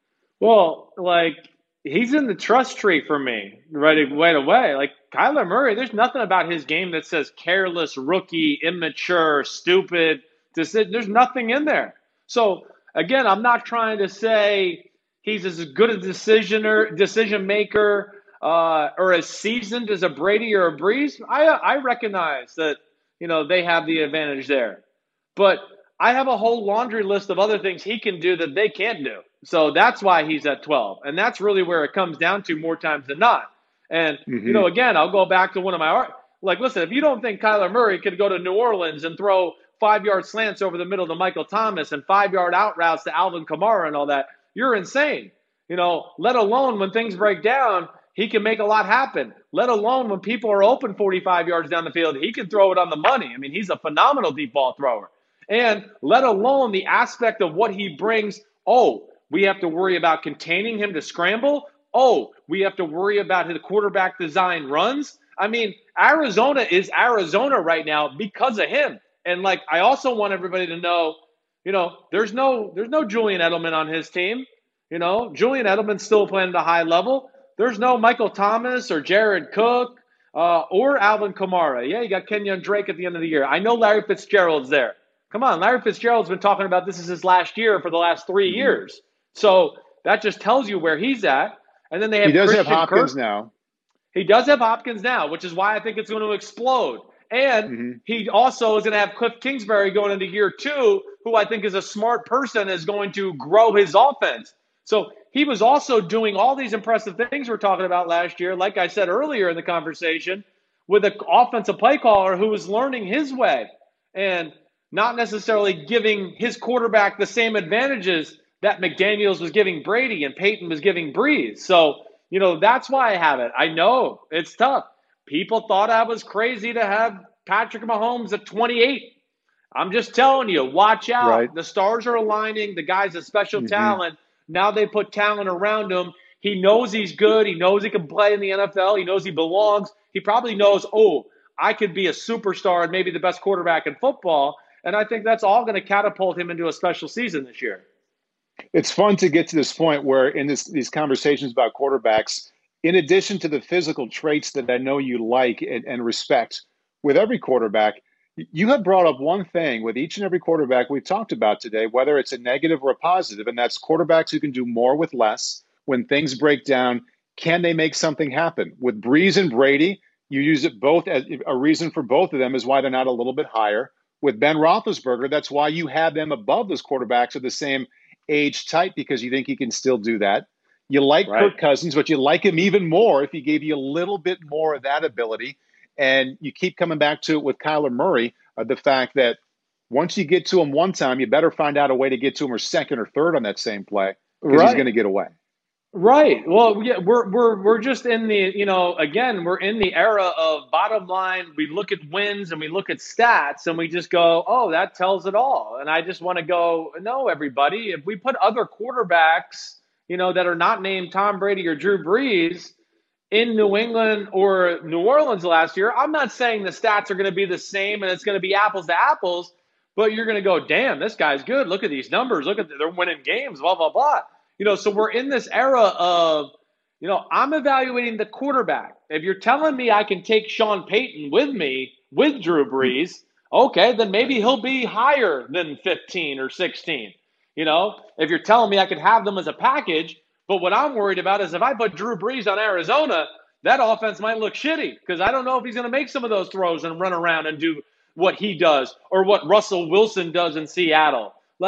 Well, like, he's in the trust tree for me right, right away. Like, Kyler Murray, there's nothing about his game that says careless, rookie, immature, stupid. There's nothing in there. So, again, I'm not trying to say he's as good a decisioner, decision maker uh, or as seasoned as a Brady or a Breeze. I, I recognize that, you know, they have the advantage there. But I have a whole laundry list of other things he can do that they can't do. So that's why he's at twelve. And that's really where it comes down to more times than not. And, Mm-hmm. you know, again, I'll go back to one of my – like, listen, if you don't think Kyler Murray could go to New Orleans and throw five-yard slants over the middle to Michael Thomas and five-yard out routes to Alvin Kamara and all that, you're insane. You know, let alone when things break down, he can make a lot happen. Let alone when people are open forty-five yards down the field, he can throw it on the money. I mean, he's a phenomenal deep ball thrower. And let alone the aspect of what he brings. Oh, we have to worry about containing him to scramble. Oh, we have to worry about his quarterback design runs. I mean, Arizona is Arizona right now because of him. And, like, I also want everybody to know, you know, there's no there's no Julian Edelman on his team. You know, Julian Edelman's still playing at a high level. There's no Michael Thomas or Jared Cook uh, or Alvin Kamara. Yeah, you got Kenyon Drake at the end of the year. I know Larry Fitzgerald's there. Come on, Larry Fitzgerald's been talking about this is his last year for the last three Mm-hmm. years. So that just tells you where he's at. And then they have He does Christian have Hopkins Kirk. now. He does have Hopkins now, which is why I think it's going to explode. And Mm-hmm. he also is going to have Cliff Kingsbury going into year two, who I think is a smart person, is going to grow his offense. So he was also doing all these impressive things we're talking about last year, like I said earlier in the conversation, with an offensive play caller who was learning his way and not necessarily giving his quarterback the same advantages that McDaniels was giving Brady and Peyton was giving Breeze. So, you know, that's why I have it. I know it's tough. People thought I was crazy to have Patrick Mahomes at twenty-eight. I'm just telling you, watch out. Right. The stars are aligning. The guy's a special Mm-hmm. talent. Now they put talent around him. He knows he's good. He knows he can play in the N F L. He knows he belongs. He probably knows, oh, I could be a superstar and maybe the best quarterback in football. And I think that's all going to catapult him into a special season this year. It's fun to get to this point where in this, these conversations about quarterbacks, in addition to the physical traits that I know you like and, and respect with every quarterback, you have brought up one thing with each and every quarterback we've talked about today, whether it's a negative or a positive, and that's quarterbacks who can do more with less. When things break down, can they make something happen? With Breeze and Brady, you use it both as a reason for both of them is why they're not a little bit higher. With Ben Roethlisberger, that's why you have them above those quarterbacks of the same age type, because you think he can still do that. You like Right. Kirk Cousins, but you like him even more if he gave you a little bit more of that ability. And you keep coming back to it with Kyler Murray, uh, the fact that once you get to him one time, you better find out a way to get to him or second or third on that same play, because Right. he's going to get away. Right. Well, yeah, we're we're we're just in the, you know, again, we're in the era of bottom line. We look at wins and we look at stats and we just go, oh, that tells it all. And I just want to go, no, everybody, if we put other quarterbacks, you know, that are not named Tom Brady or Drew Brees in New England or New Orleans last year, I'm not saying the stats are going to be the same and it's going to be apples to apples, but you're going to go, damn, this guy's good. Look at these numbers. Look at, they're winning games, blah, blah, blah. You know, so we're in this era of, you know, I'm evaluating the quarterback. If you're telling me I can take Sean Payton with me, with Drew Brees, okay, then maybe he'll be higher than fifteen or sixteen. You know, if you're telling me I could have them as a package, but what I'm worried about is if I put Drew Brees on Arizona, that offense might look shitty because I don't know if he's going to make some of those throws and run around and do what he does or what Russell Wilson does in Seattle. Like,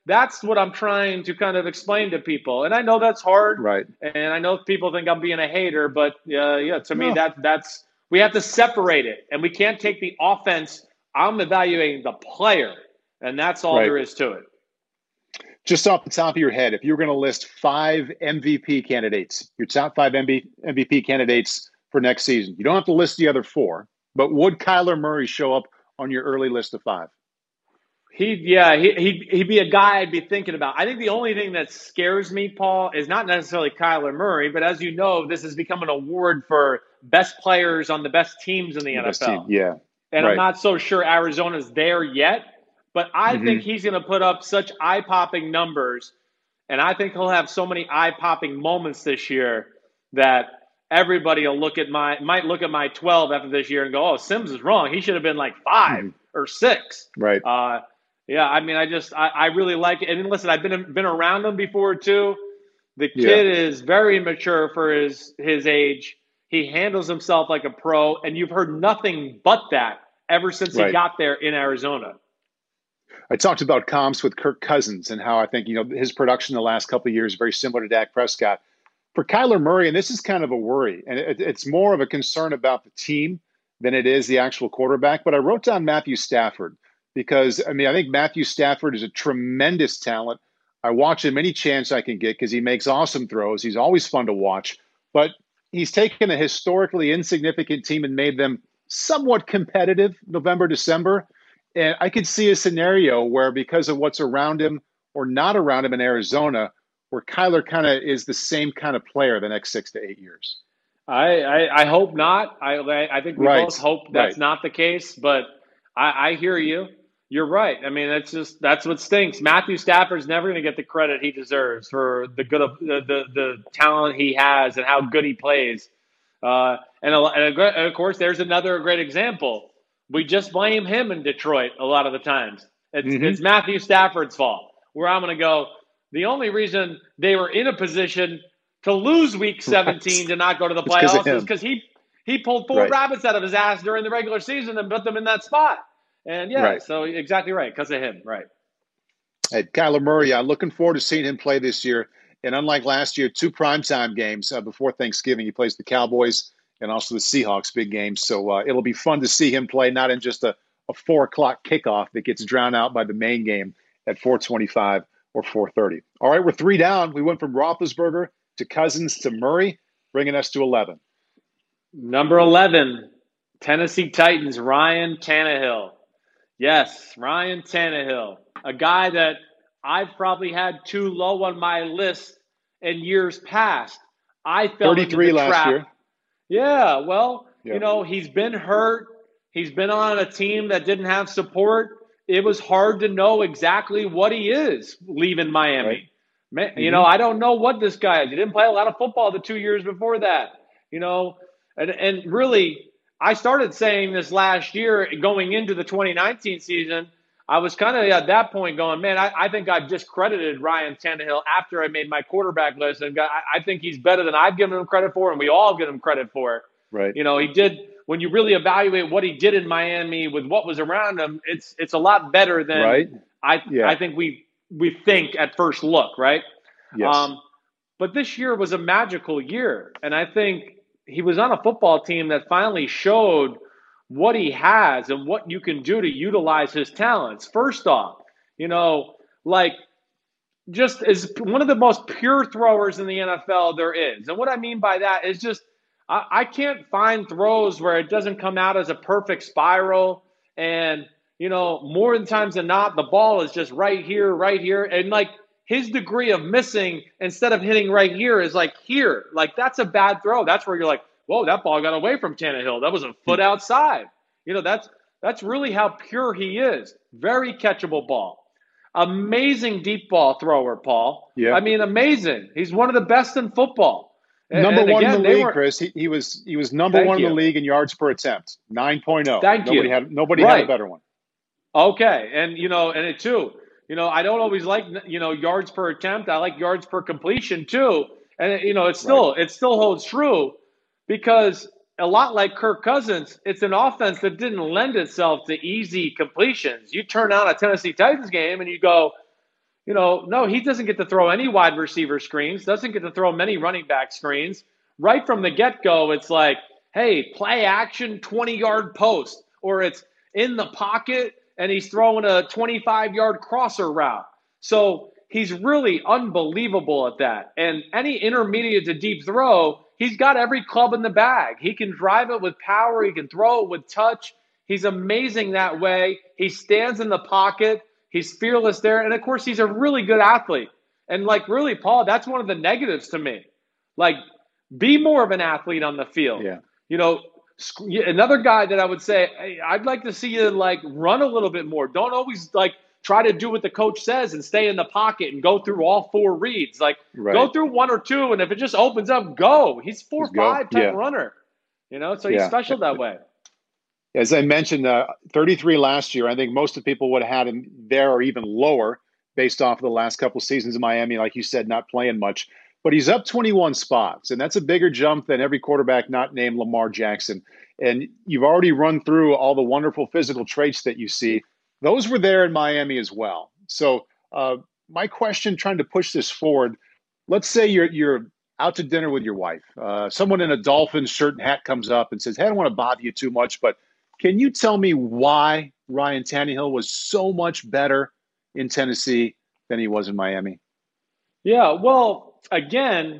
that's what I'm trying to kind of explain to people. And I know that's hard. Right. And I know people think I'm being a hater, but uh, yeah, to me, No. that that's we have to separate it. And we can't take the offense. I'm evaluating the player, and that's all Right. there is to it. Just off the top of your head, if you were going to list five M V P candidates, your top five M V P candidates for next season, you don't have to list the other four, but would Kyler Murray show up on your early list of five? He, yeah, he, he'd, he'd be a guy I'd be thinking about. I think the only thing that scares me, Paul, is not necessarily Kyler Murray, but as you know, this has become an award for best players on the best teams in the, the N F L. Team, yeah. And right. I'm not so sure Arizona's there yet, but I mm-hmm. think he's going to put up such eye-popping numbers, and I think he'll have so many eye-popping moments this year that everybody will look at my might look at my twelve after this year and go, "Oh, Sims is wrong. He should have been like five mm-hmm. or six." Right. Uh, yeah. I mean, I just I, I really like it. And listen, I've been been around him before too. The kid yeah. is very mature for his his age. He handles himself like a pro, and you've heard nothing but that ever since right. he got there in Arizona. I talked about comps with Kirk Cousins and how I think, you know, his production the last couple of years is very similar to Dak Prescott. For Kyler Murray, and this is kind of a worry, and it, it's more of a concern about the team than it is the actual quarterback, but I wrote down Matthew Stafford because, I mean, I think Matthew Stafford is a tremendous talent. I watch him any chance I can get because he makes awesome throws. He's always fun to watch, but he's taken a historically insignificant team and made them somewhat competitive November, December. And I could see a scenario where because of what's around him or not around him in Arizona, where Kyler kind of is the same kind of player the next six to eight years. I, I, I hope not. I I think we right. both hope that's right. not the case, but I, I hear you. You're right. I mean, that's just that's what stinks. Matthew Stafford's never going to get the credit he deserves for the good of the, the, the talent he has and how good he plays. Uh, and, a, and, a, and of course, there's another great example. We just blame him in Detroit a lot of the times. It's, mm-hmm. it's Matthew Stafford's fault. Where I'm going to go, the only reason they were in a position to lose Week seventeen right. to not go to the playoffs is because he he pulled four right. rabbits out of his ass during the regular season and put them in that spot. And yeah, right. so exactly right, because of him, right. Hey, Kyler Murray, I'm looking forward to seeing him play this year. And unlike last year, two primetime games uh, before Thanksgiving. He plays the Cowboys and also the Seahawks, big games. So uh, it'll be fun to see him play, not in just a, a four o'clock kickoff that gets drowned out by the main game at four twenty-five or four thirty. All right, we're three down. We went from Roethlisberger to Cousins to Murray, bringing us to eleven. Number eleven, Tennessee Titans, Ryan Tannehill. Yes, Ryan Tannehill, a guy that I've probably had too low on my list in years past. I fell thirty-three into the last trap. year. Yeah, well, yeah. you know, he's been hurt. He's been on a team that didn't have support. It was hard to know exactly what he is leaving Miami. Right. Man, mm-hmm. You know, I don't know what this guy is. He didn't play a lot of football the two years before that. You know, and, and really, I started saying this last year going into the twenty nineteen season. I was kind of at that point going, man, I, I think I've discredited Ryan Tannehill after I made my quarterback list. And got, I, I think he's better than I've given him credit for, and we all give him credit for. Right. You know, he did – when you really evaluate what he did in Miami with what was around him, it's it's a lot better than right. I yeah. I think we we think at first look, right? Yes. Um, but this year was a magical year, and I think he was on a football team that finally showed what he has and what you can do to utilize his talents. First off, you know, like just is one of the most pure throwers in the N F L there is. And what I mean by that is just I, I can't find throws where it doesn't come out as a perfect spiral. And, you know, more than times than not, the ball is just right here, right here. And like his degree of missing instead of hitting right here is like here. Like that's a bad throw. That's where you're like, whoa, that ball got away from Tannehill. That was a foot outside. You know, that's that's really how pure he is. Very catchable ball. Amazing deep ball thrower, Paul. Yeah. I mean, amazing. He's one of the best in football. Number and one again, in the league, were, Chris. He, he was he was number Thank one you. in the league in yards per attempt, nine point oh. Thank nobody you. Had, nobody right. had a better one. Okay, and you know, and it too. You know, I don't always like you know yards per attempt. I like yards per completion too. And you know, it still right. it still holds true because a lot like Kirk Cousins, it's an offense that didn't lend itself to easy completions. You turn on a Tennessee Titans game and you go, You know, no, he doesn't get to throw any wide receiver screens, doesn't get to throw many running back screens. Right from the get-go, it's like, hey, play action twenty-yard post, or it's in the pocket and he's throwing a twenty-five-yard crosser route. So he's really unbelievable at that. And any intermediate to deep throw, he's got every club in the bag. He can drive it with power. He can throw it with touch. He's amazing that way. He stands in the pocket. He's fearless there. And, of course, he's a really good athlete. And, like, really, Paul, that's one of the negatives to me. Like, be more of an athlete on the field. Yeah. You know, another guy that I would say, hey, I'd like to see you, like, run a little bit more. Don't always, like, try to do what the coach says and stay in the pocket and go through all four reads. Like, right. Go through one or two, and if it just opens up, go. He's four five type yeah. runner. You know, so he's yeah. special that way. As I mentioned, uh, thirty-three last year. I think most of the people would have had him there or even lower based off of the last couple of seasons in Miami, like you said, not playing much. But he's up twenty-one spots, and that's a bigger jump than every quarterback not named Lamar Jackson. And you've already run through all the wonderful physical traits that you see. Those were there in Miami as well. So uh, my question, trying to push this forward, let's say you're you're out to dinner with your wife. Uh, someone in a Dolphins shirt and hat comes up and says, hey, I don't want to bother you too much, but can you tell me why Ryan Tannehill was so much better in Tennessee than he was in Miami? Yeah, well, again,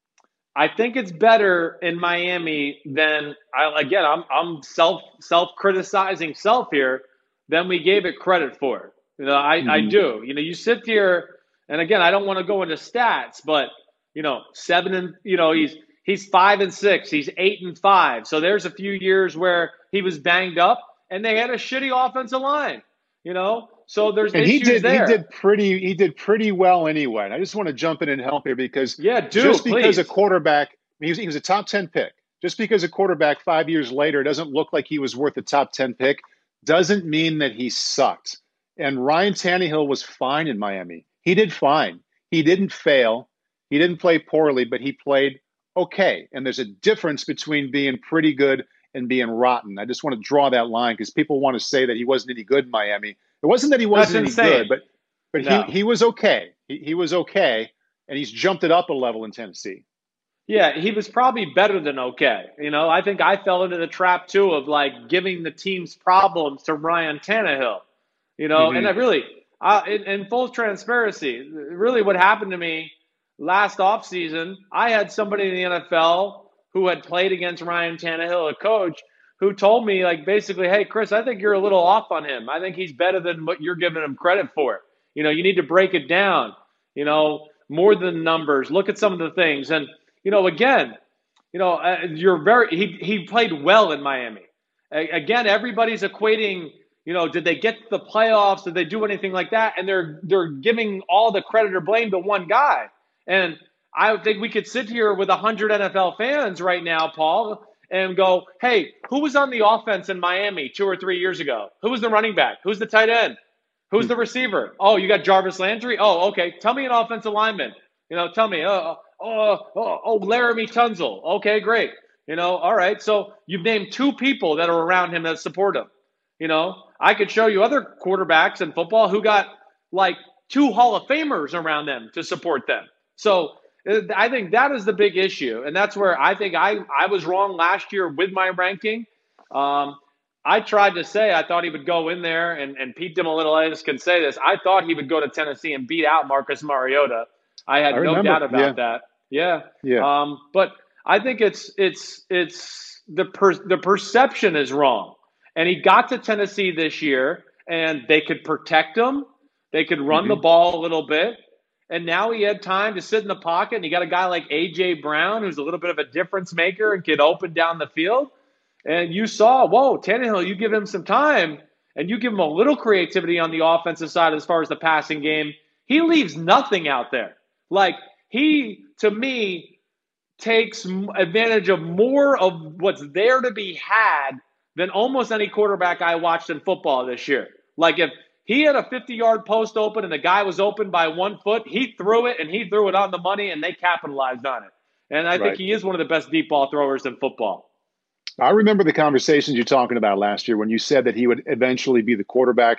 I think it's better in Miami than I, again, I'm I'm self self criticizing self here than we gave it credit for. You know, I, mm-hmm. I do. You know, you sit here, and again, I don't want to go into stats, but you know, seven and you know, he's he's five and six, he's eight and five. So there's a few years where he was banged up, and they had a shitty offensive line. You know, so there's and issues he did there. he did pretty he did pretty well anyway. And I just want to jump in and help here because yeah, do, just because please. a quarterback, I mean, he was, he was a top ten pick. Just because a quarterback five years later doesn't look like he was worth a top ten pick doesn't mean that he sucked. And Ryan Tannehill was fine in Miami. He did fine. He didn't fail. He didn't play poorly, but he played okay. And there's a difference between being pretty good and being rotten. I just want to draw that line because people want to say that he wasn't any good in Miami. It wasn't that he wasn't That's any insane. good, but but no. he, he was okay. He, he was okay, and he's jumped it up a level in Tennessee. Yeah, he was probably better than okay. You know, I think I fell into the trap, too, of, like, giving the team's problems to Ryan Tannehill. You know, mm-hmm. and I really, uh, in, in full transparency, really what happened to me last offseason, I had somebody in the N F L who had played against Ryan Tannehill, a coach, who told me, like, basically, hey, Chris, I think you're a little off on him. I think he's better than what you're giving him credit for. You know, you need to break it down, you know, more than numbers. Look at some of the things. And, you know, again, you know, uh, you're very he, – he played well in Miami. A- again, everybody's equating – you know, did they get to the playoffs? Did they do anything like that? And they're they're giving all the credit or blame to one guy. And I think we could sit here with one hundred N F L fans right now, Paul, and go, hey, who was on the offense in Miami two or three years ago? Who was the running back? Who's the tight end? Who's the receiver? Oh, you got Jarvis Landry? Oh, okay. Tell me an offensive lineman. You know, tell me. Oh, oh, oh, oh Laramie Tunzel. Okay, great. You know, all right. So you've named two people that are around him that support him. You know, I could show you other quarterbacks in football who got like two Hall of Famers around them to support them. So I think that is the big issue. And that's where I think I, I was wrong last year with my ranking. Um, I tried to say I thought he would go in there, and, and Pete Dimolittis can say this. I thought he would go to Tennessee and beat out Marcus Mariota. I had I no remember. doubt about yeah. that. Yeah. Yeah. Um, but I think it's it's it's the per, the perception is wrong. And he got to Tennessee this year, and they could protect him. They could run mm-hmm. the ball a little bit. And now he had time to sit in the pocket, and you got a guy like A J. Brown, who's a little bit of a difference maker and can open down the field. And you saw, whoa, Tannehill, you give him some time, and you give him a little creativity on the offensive side as far as the passing game. He leaves nothing out there. Like, he, to me, takes advantage of more of what's there to be had than almost any quarterback I watched in football this year. Like, if he had a fifty-yard post open and the guy was open by one foot, he threw it, and he threw it on the money, and they capitalized on it. And I right. think he is one of the best deep ball throwers in football. I remember the conversations you're talking about last year when you said that he would eventually be the quarterback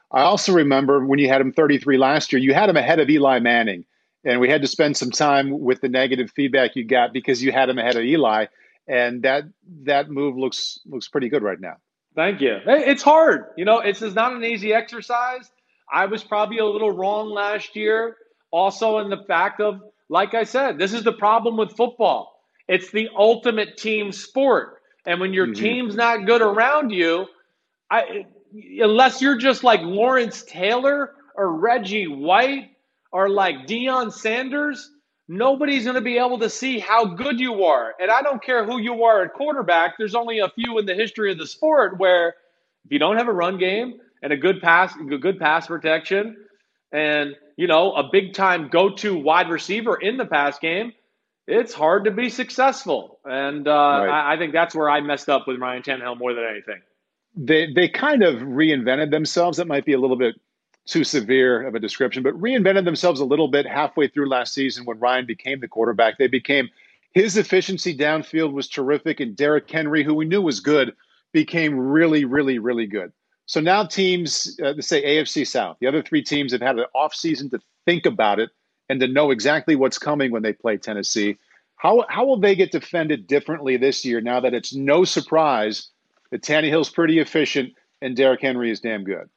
I also remember when you had him thirty-three last year, you had him ahead of Eli Manning. And we had to spend some time with the negative feedback you got because you had him ahead of Eli. And that that move looks looks pretty good right now. Thank you. It's hard. You know, it's, it's not an easy exercise. I was probably a little wrong last year. Also in the fact of, like I said, this is the problem with football. It's the ultimate team sport. And when your mm-hmm. team's not good around you, I, unless you're just like Lawrence Taylor or Reggie White or like Deion Sanders, nobody's going to be able to see how good you are. And I don't care who you are at quarterback. There's only a few in the history of the sport where if you don't have a run game and a good pass, a good pass protection, and, you know, a big-time go-to wide receiver in the pass game, it's hard to be successful. And uh, right. I, I think that's where I messed up with Ryan Tannehill more than anything. They they kind of reinvented themselves. That might be a little bit too severe of a description, but reinvented themselves a little bit halfway through last season when Ryan became the quarterback. They became – his efficiency downfield was terrific, and Derrick Henry, who we knew was good, became really, really, really good. So now teams, uh, say A F C South, the other three teams have had an offseason to think about it and to know exactly what's coming when they play Tennessee. How how will they get defended differently this year now that it's no surprise that Tannehill's pretty efficient and Derrick Henry is damn good?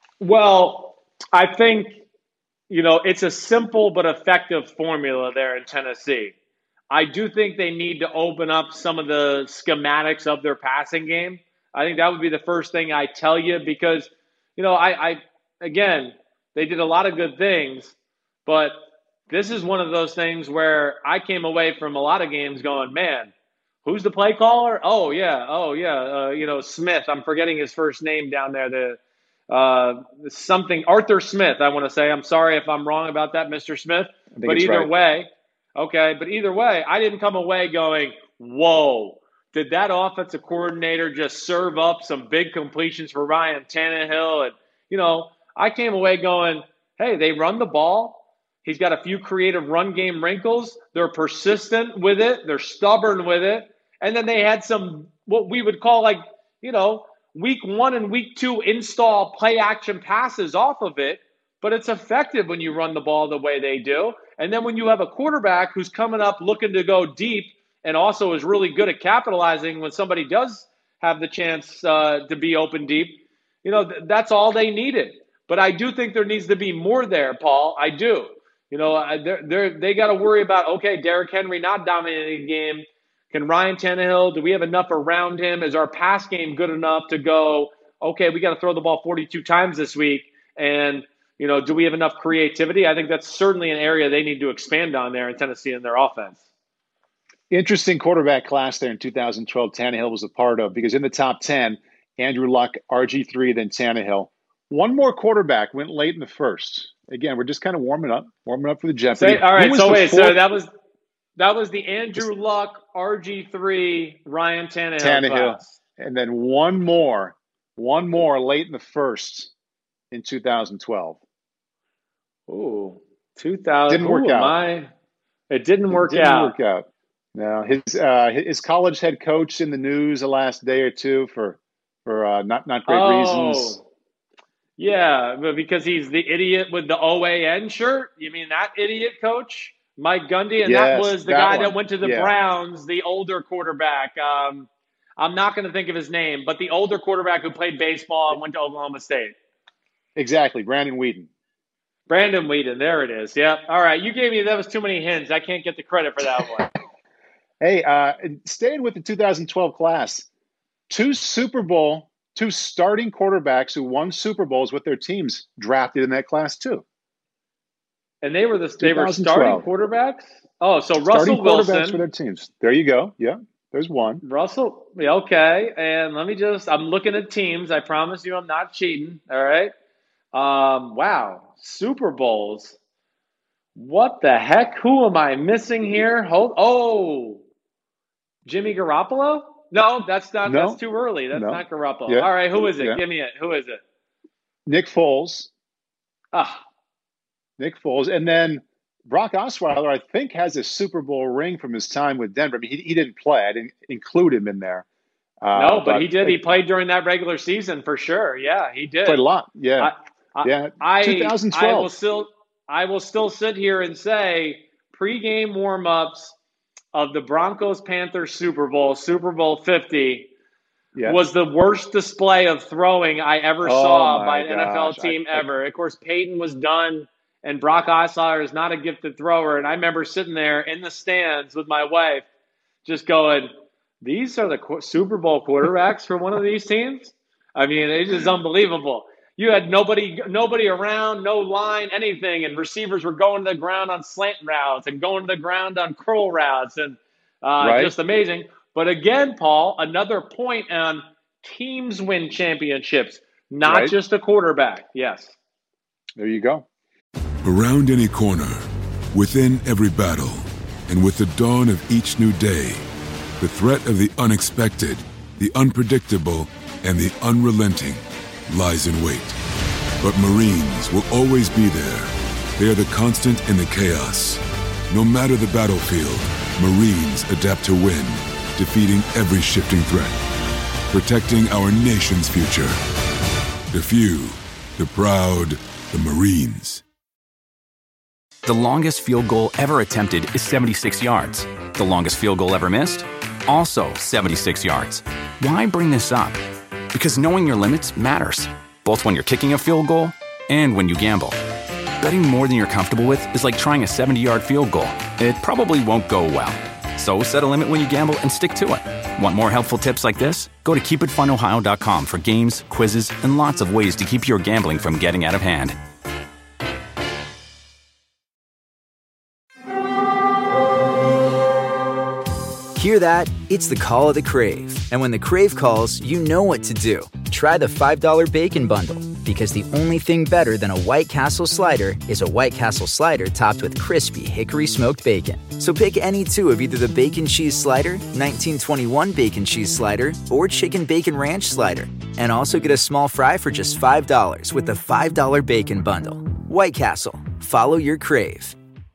Well, I think, you know, it's a simple but effective formula there in Tennessee. I do think they need to open up some of the schematics of their passing game. I think that would be the first thing I tell you because, you know, I, I again, they did a lot of good things, but this is one of those things where I came away from a lot of games going, man, who's the play caller? Oh, yeah. Oh, yeah. Uh, you know, Smith. I'm forgetting his first name down there. The uh, something Arthur Smith, I want to say. I'm sorry if I'm wrong about that, Mister Smith. But either right. way, okay. But either way, I didn't come away going, whoa. Did that offensive coordinator just serve up some big completions for Ryan Tannehill? And, you know, I came away going, hey, they run the ball. He's got a few creative run game wrinkles. They're persistent with it. They're stubborn with it. And then they had some, what we would call like, you know, week one and week two install play action passes off of it. But it's effective when you run the ball the way they do. And then when you have a quarterback who's coming up looking to go deep, and also is really good at capitalizing when somebody does have the chance uh, to be open deep. You know, th- that's all they needed. But I do think there needs to be more there, Paul. I do. You know, they're, they're, they got to worry about, okay, Derrick Henry not dominating the game. Can Ryan Tannehill, do we have enough around him? Is our pass game good enough to go, okay, we got to throw the ball forty-two times this week? And, you know, do we have enough creativity? I think that's certainly an area they need to expand on there in Tennessee in their offense. Interesting quarterback class there in two thousand twelve Tannehill was a part of because in the top ten, Andrew Luck, R G three, then Tannehill. One more quarterback went late in the first. Again, we're just kind of warming up, warming up for the Jeopardy. Say, all right, so wait, fourth? so that was that was the Andrew Luck, R G three, Ryan Tannehill, Tannehill. Class. And then one more, one more late in the first in two thousand twelve. Ooh, two thousand. Didn't work ooh, out. My, it didn't work it didn't out. Work out. No, his uh, his college head coach in the news the last day or two for for uh, not not great oh, reasons. Yeah, but because he's the idiot with the O A N shirt. You mean that idiot coach, Mike Gundy, and yes, that was the that guy one. that went to the yeah. Browns, the older quarterback. Um, I'm not going to think of his name, but the older quarterback who played baseball and went to Oklahoma State. Exactly, Brandon Weeden. Brandon Weeden, there it is. Yep. All right, you gave me that was too many hints. I can't get the credit for that one. Hey, uh, staying with the two thousand twelve class, two Super Bowl, two starting quarterbacks who won Super Bowls with their teams drafted in that class too. And they were the they were starting quarterbacks? Oh, so Russell starting Wilson. quarterbacks for their teams. There you go. Yeah, there's one. Russell, okay. And let me just, I'm looking at teams. I promise you I'm not cheating. All right. Um, wow. Super Bowls. What the heck? Who am I missing here? Hold. Oh, Jimmy Garoppolo? No, that's not. No. That's too early. That's no. not Garoppolo. Yeah. All right, who is it? Yeah. Give me it. Who is it? Nick Foles. Ah, Nick Foles, and then Brock Osweiler. I think has a Super Bowl ring from his time with Denver. I mean, he he didn't play. I didn't include him in there. Uh, no, but, but he did. He played during that regular season for sure. Yeah, he did. Played a lot. Yeah. Yeah, I, twenty twelve. I will still I will still sit here and say pregame warm-ups of the Broncos-Panthers Super Bowl, Super Bowl fifty, yeah. was the worst display of throwing I ever Oh saw my by an gosh. N F L team I, I, ever. Of course, Peyton was done, and Brock Osweiler is not a gifted thrower. And I remember sitting there in the stands with my wife just going, these are the qu- Super Bowl quarterbacks for one of these teams? I mean, it's just unbelievable. You had nobody nobody around, no line, anything, and receivers were going to the ground on slant routes and going to the ground on curl routes, and uh, right? just amazing. But again, Paul, another point on teams win championships, not right. just a quarterback. Yes. There you go. Around any corner, within every battle, and with the dawn of each new day, the threat of the unexpected, the unpredictable, and the unrelenting lies in wait. But Marines will always be there. They are the constant in the chaos. No matter the battlefield, Marines adapt to win, defeating every shifting threat, protecting our nation's future. The few, the proud, the Marines. The longest field goal ever attempted is seventy-six yards. The longest field goal ever missed? Also seventy-six yards. Why bring this up? Because knowing your limits matters, both when you're kicking a field goal and when you gamble. Betting more than you're comfortable with is like trying a seventy-yard field goal. It probably won't go well. So set a limit when you gamble and stick to it. Want more helpful tips like this? Go to keep it fun ohio dot com for games, quizzes, and lots of ways to keep your gambling from getting out of hand. Hear that? It's the call of the Crave. And when the Crave calls, you know what to do. Try the five dollar Bacon Bundle, because the only thing better than a White Castle slider is a White Castle slider topped with crispy hickory smoked bacon. So pick any two of either the Bacon Cheese Slider, nineteen twenty-one Bacon Cheese Slider, or Chicken Bacon Ranch Slider. And also get a small fry for just five dollars with the five dollar Bacon Bundle. White Castle. Follow your Crave.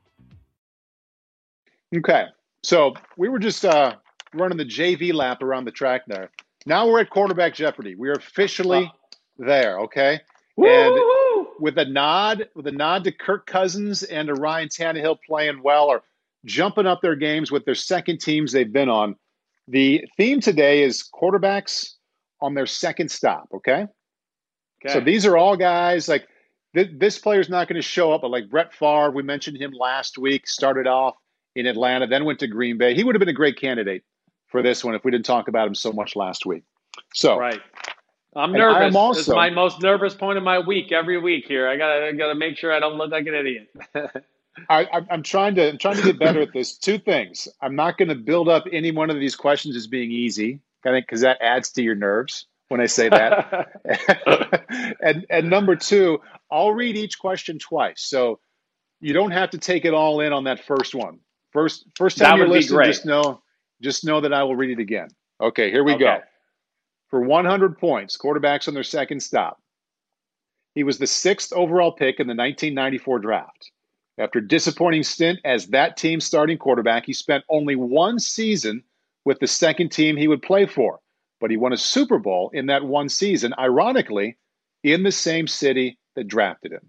Okay. So we were just uh, running the J V lap around the track there. Now we're at quarterback Jeopardy. We are officially there, okay? And with a nod, with a nod to Kirk Cousins and to Ryan Tannehill playing well or jumping up their games with their second teams they've been on. The theme today is quarterbacks on their second stop, okay? Okay. So these are all guys like th- this player's not going to show up, but like Brett Favre, we mentioned him last week, started off in Atlanta, then went to Green Bay. He would have been a great candidate for this one if we didn't talk about him so much last week. So, right. I'm nervous. I'm also, this is my most nervous point of my week every week here. I gotta, I gotta make sure I don't look like an idiot. I, I'm trying to, I'm trying to get better at this. Two things. I'm not going to build up any one of these questions as being easy, I think, because that adds to your nerves when I say that. and and number two, I'll read each question twice, so you don't have to take it all in on that first one. First, first time you're listening, just know, just know that I will read it again. Okay, here we okay. go. For one hundred points, quarterbacks on their second stop. He was the sixth overall pick in the nineteen ninety-four draft. After a disappointing stint as that team's starting quarterback, he spent only one season with the second team he would play for. But he won a Super Bowl in that one season, ironically, in the same city that drafted him.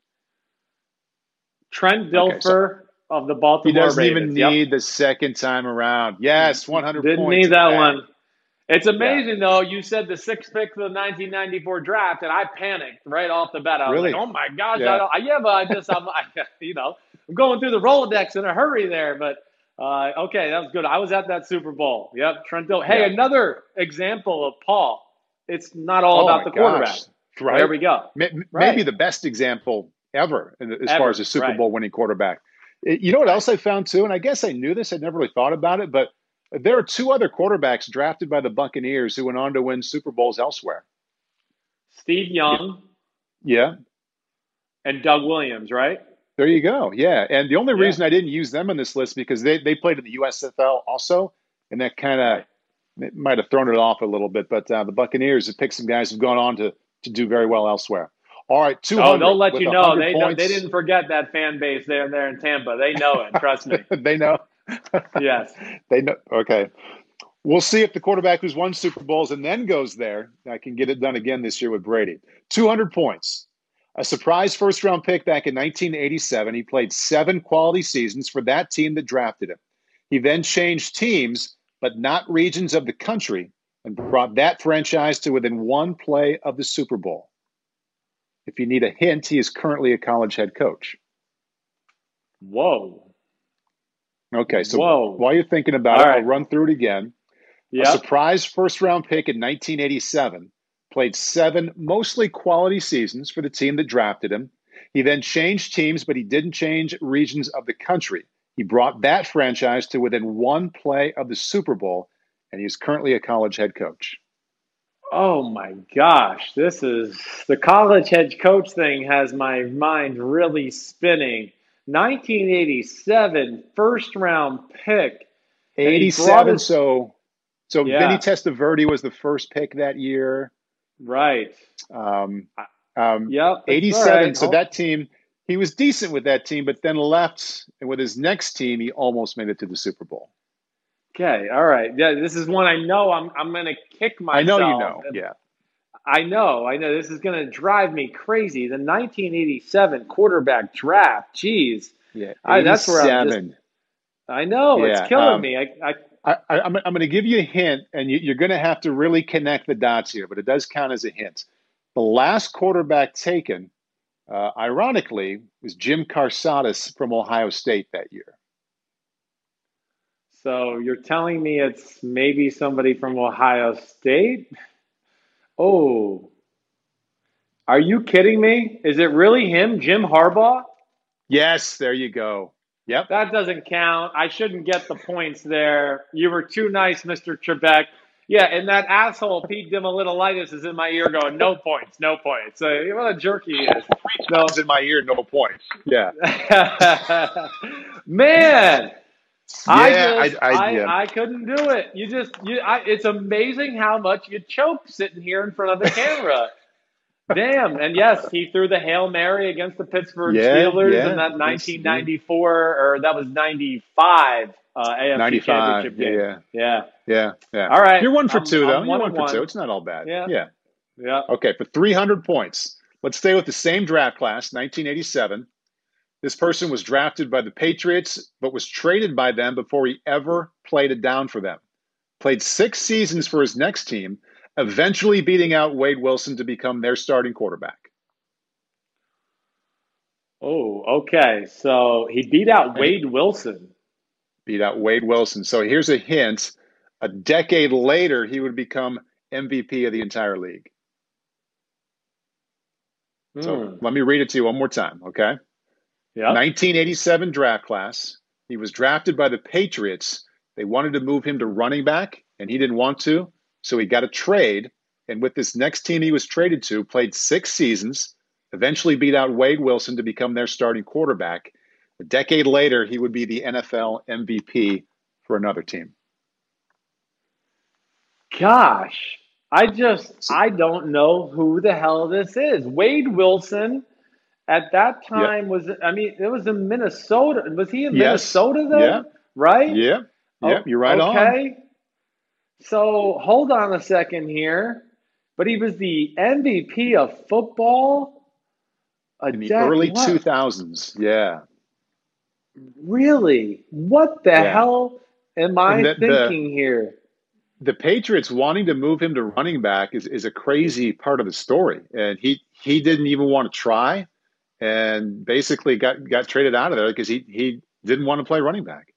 Trent Dilfer. Okay, so of the Baltimore He doesn't Ravens. even need yep. the second time around. Yes, one hundred Didn't points. Didn't need that back. one. It's amazing, yeah. though. You said the sixth pick for the nineteen ninety-four draft, and I panicked right off the bat. I was really? like, "Oh my gosh!" Yeah, I don't, I, yeah but I just, I'm, I, you know, I'm going through the Rolodex in a hurry there. But uh, okay, that was good. I was at that Super Bowl. Yep, Trent Dilfer. Hey, yeah. another example of Paul. It's not all oh about the quarterback. Gosh. Right. There we go. Maybe right. the best example ever as ever. far as a Super right. Bowl winning quarterback. You know what else I found too? And I guess I knew this. I'd never really thought about it, but there are two other quarterbacks drafted by the Buccaneers who went on to win Super Bowls elsewhere. Steve Young. Yeah. And Doug Williams, right? There you go. Yeah. And the only yeah. reason I didn't use them on this list because they, they played in the U S F L also, and that kind of right. might have thrown it off a little bit. But uh, the Buccaneers have picked some guys who've gone on to, to do very well elsewhere. All right, two hundred. Oh, they'll let you know. They points. They didn't forget that fan base there there in Tampa. They know it. Trust me. They know. Yes. They know. Okay. We'll see if the quarterback who's won Super Bowls and then goes there, I can get it done again this year with Brady. two hundred points. A surprise first-round pick back in nineteen eighty-seven. He played seven quality seasons for that team that drafted him. He then changed teams, but not regions of the country, and brought that franchise to within one play of the Super Bowl. If you need a hint, he is currently a college head coach. Whoa. Okay, so Whoa. while you're thinking about All it, right. I'll run through it again. Yep. A surprise first-round pick in nineteen eighty-seven, played seven mostly quality seasons for the team that drafted him. He then changed teams, but he didn't change regions of the country. He brought that franchise to within one play of the Super Bowl, and he's currently a college head coach. Oh my gosh, this is the college head coach thing has my mind really spinning. nineteen eighty-seven first round pick. eighty-seven, his, so so yeah. Vinny Testaverde was the first pick that year. Right. Um, um, yep. eighty-seven, right. so oh. that team, he was decent with that team, but then left, and with his next team, he almost made it to the Super Bowl. Okay, all right. Yeah, this is one I know I'm I'm going to kick myself. I know you know, yeah. I know, I know. This is going to drive me crazy. The nineteen eighty-seven quarterback draft, jeez. Yeah, I, that's where I'm just, I know, yeah, it's killing um, me. I, I, I, I, I'm, I'm going to give you a hint, and you, you're going to have to really connect the dots here, but it does count as a hint. The last quarterback taken, uh, ironically, was Jim Carsadas from Ohio State that year. So you're telling me it's maybe somebody from Ohio State? Oh, are you kidding me? Is it really him, Jim Harbaugh? Yes, there you go. Yep. That doesn't count. I shouldn't get the points there. You were too nice, Mister Trebek. Yeah, and that asshole Pete Dimolitolitis is in my ear going, no points, no points. So what a jerk he is. No, it's in my ear, no points. Yeah. Man. Yeah, I, just, I, I, I, yeah. I couldn't do it. You just, you, I, it's amazing how much you choke sitting here in front of the camera. Damn. And yes, he threw the Hail Mary against the Pittsburgh yeah, Steelers yeah, in that nineteen ninety-four, or that was ninety-five uh, A F C ninety-five, Championship game. Yeah. Yeah. Yeah. Yeah. All right. You're one for I'm, two, though. I'm You're one one for one. two. It's not all bad. Yeah. Yeah. Yeah. Okay, for three hundred points, let's stay with the same draft class, nineteen eighty-seven. This person was drafted by the Patriots, but was traded by them before he ever played a down for them. Played six seasons for his next team, eventually beating out Wade Wilson to become their starting quarterback. Oh, okay. So he beat out Wade Wilson. Beat out Wade Wilson. So here's a hint. A decade later, he would become M V P of the entire league. Hmm. So let me read it to you one more time, okay? Yeah. nineteen eighty-seven draft class. He was drafted by the Patriots. They wanted to move him to running back, and he didn't want to, so he got a trade. And with this next team he was traded to, played six seasons, eventually beat out Wade Wilson to become their starting quarterback. A decade later, he would be the N F L M V P for another team. Gosh, I just, I don't know who the hell this is. Wade Wilson at that time Yep. was, I mean, it was in Minnesota. Was he in Yes. Minnesota then? Yeah. Right? Yeah. Yeah. Oh, You're right on. Okay. So hold on a second here. But he was the M V P of football? A In the dec- early what? two thousands. Yeah. Really? What the Yeah. hell am I And the- the- thinking here? The Patriots wanting to move him to running back is, is a crazy part of the story. And he, he didn't even want to try, and basically got, got traded out of there because he, he didn't want to play running back.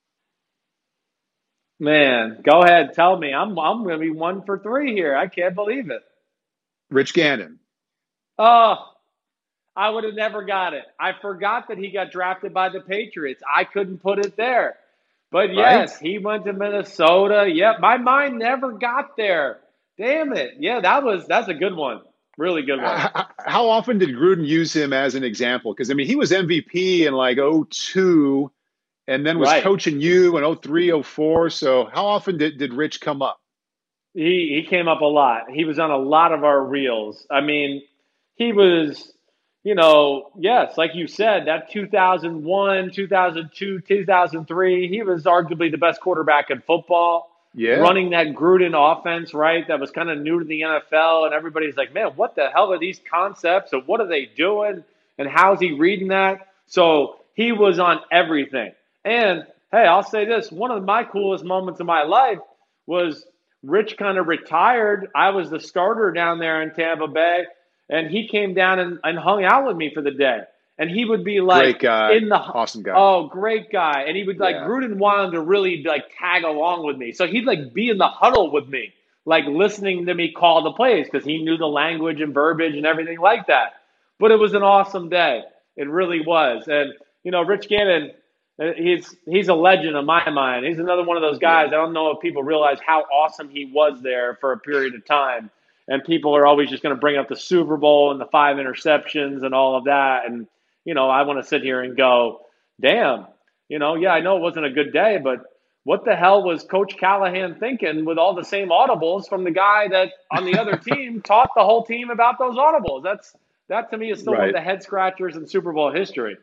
Man, go ahead. Tell me. I'm I'm going to be one for three here. I can't believe it. Rich Gannon. Oh, I would have never got it. I forgot that he got drafted by the Patriots. I couldn't put it there. But yes, Right? he went to Minnesota. Yep, my mind never got there. Damn it. Yeah, that was that's a good one. Really good one. How, how often did Gruden use him as an example? Because, I mean, he was M V P in like oh two and then was Right. coaching you in oh three, oh four. So how often did, did Rich come up? He he came up a lot. He was on a lot of our reels. I mean, he was, you know, yes, like you said, that two thousand one, two thousand two, two thousand three, he was arguably the best quarterback in football. yeah. running that Gruden offense, right? That was kind of new to the N F L, and everybody's like, man, what the hell are these concepts, and what are they doing, and how's he reading that? So he was on everything. And, hey, I'll say this. One of my coolest moments of my life was Rich kind of retired. I was the starter down there in Tampa Bay, and he came down and, and hung out with me for the day. And he would be like, great guy, in the awesome guy. Oh, great guy. And he would like, yeah. Gruden wanted to really like tag along with me. So he'd like be in the huddle with me, like listening to me call the plays because he knew the language and verbiage and everything like that. But it was an awesome day. It really was. And, you know, Rich Gannon, he's he's a legend in my mind. He's another one of those guys. I don't know if people realize how awesome he was there for a period of time. And people are always just going to bring up the Super Bowl and the five interceptions and all of that. And, you know, I want to sit here and go, damn, you know, yeah, I know it wasn't a good day, but what the hell was Coach Callahan thinking with all the same audibles from the guy that on the other team taught the whole team about those audibles? That's that to me is still right. one of the head scratchers in Super Bowl history.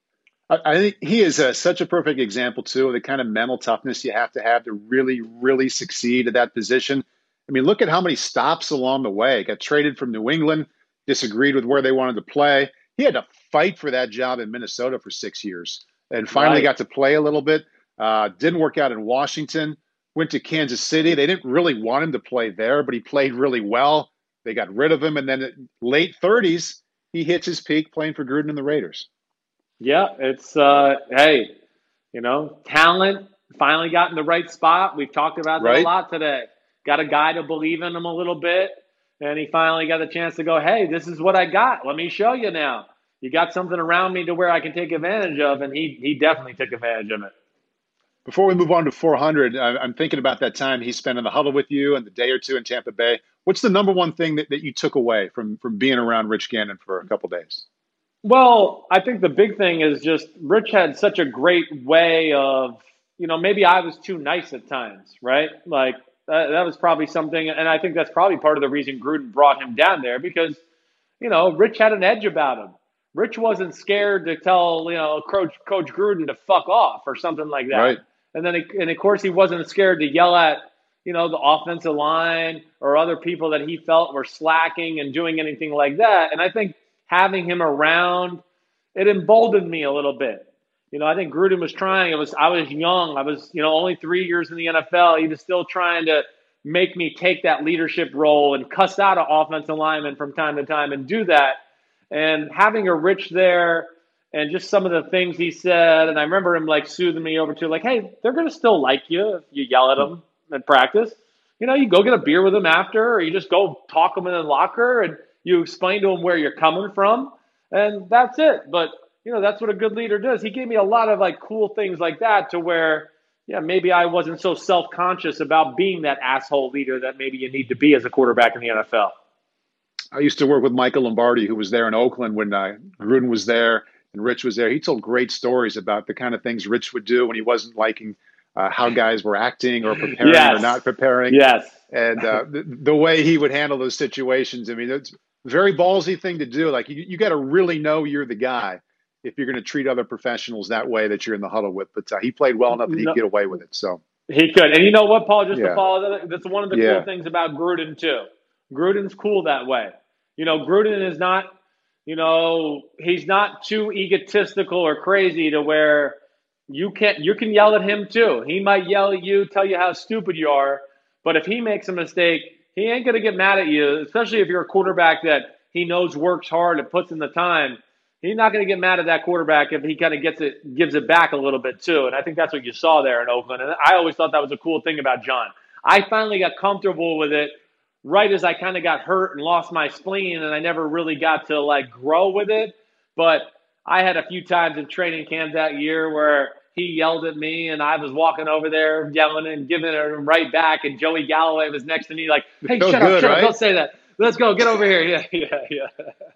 I, I think he is a, such a perfect example, too, of the kind of mental toughness you have to have to really, really succeed at that position. I mean, look at how many stops along the way. Got traded from New England, disagreed with where they wanted to play. He had to fight for that job in Minnesota for six years and finally right. got to play a little bit. Uh, didn't work out in Washington. Went to Kansas City. They didn't really want him to play there, but he played really well. They got rid of him. And then at late thirties, he hits his peak playing for Gruden and the Raiders. Yeah, it's, uh, hey, you know, talent finally got in the right spot. We've talked about that right. a lot today. Got a guy to believe in him a little bit. And he finally got a chance to go, hey, this is what I got. Let me show you now. You got something around me to where I can take advantage of, and he he definitely took advantage of it. Before we move on to four hundred, I'm thinking about that time he spent in the huddle with you and the day or two in Tampa Bay. What's the number one thing that, that you took away from, from being around Rich Gannon for a couple days? Well, I think the big thing is just Rich had such a great way of, you know, maybe I was too nice at times, right? Like, Uh, that was probably something, and I think that's probably part of the reason Gruden brought him down there because, you know, Rich had an edge about him. Rich wasn't scared to tell, you know, Coach, Coach Gruden to fuck off or something like that. Right. And then, it, and of course, he wasn't scared to yell at, you know, the offensive line or other people that he felt were slacking and doing anything like that. And I think having him around, it emboldened me a little bit. You know, I think Gruden was trying. It was I was young. I was, you know, only three years in the N F L. He was still trying to make me take that leadership role and cuss out an offensive lineman from time to time and do that. And having a Rich there and just some of the things he said, and I remember him like soothing me over to like, hey, they're going to still like you if you yell at them in practice. You know, you go get a beer with them after, or you just go talk them in the locker and you explain to them where you're coming from, and that's it. But you know, that's what a good leader does. He gave me a lot of like cool things like that to where, yeah, maybe I wasn't so self-conscious about being that asshole leader that maybe you need to be as a quarterback in the N F L. I used to work with Michael Lombardi, who was there in Oakland when uh, Gruden was there and Rich was there. He told great stories about the kind of things Rich would do when he wasn't liking uh, how guys were acting or preparing yes. or not preparing. Yes. And uh, the, the way he would handle those situations, I mean, it's a very ballsy thing to do. Like, you, you got to really know you're the guy if you're going to treat other professionals that way that you're in the huddle with. But uh, he played well enough that he could get away with it. So he could. And you know what, Paul, just yeah. to follow that, that's one of the yeah. cool things about Gruden too. Gruden's cool that way. You know, Gruden is not, you know, he's not too egotistical or crazy to where you can't, you can yell at him too. He might yell at you, tell you how stupid you are. But if he makes a mistake, he ain't going to get mad at you, especially if you're a quarterback that he knows works hard and puts in the time. He's not going to get mad at that quarterback if he kind of gets it, gives it back a little bit too. And I think that's what you saw there in Oakland. And I always thought that was a cool thing about John. I finally got comfortable with it right as I kind of got hurt and lost my spleen, and I never really got to like grow with it. But I had a few times in training camp that year where he yelled at me and I was walking over there yelling and giving it him right back. And Joey Galloway was next to me like, hey, shut good, up, shut right? up, don't say that. Let's go, get over here. Yeah, yeah,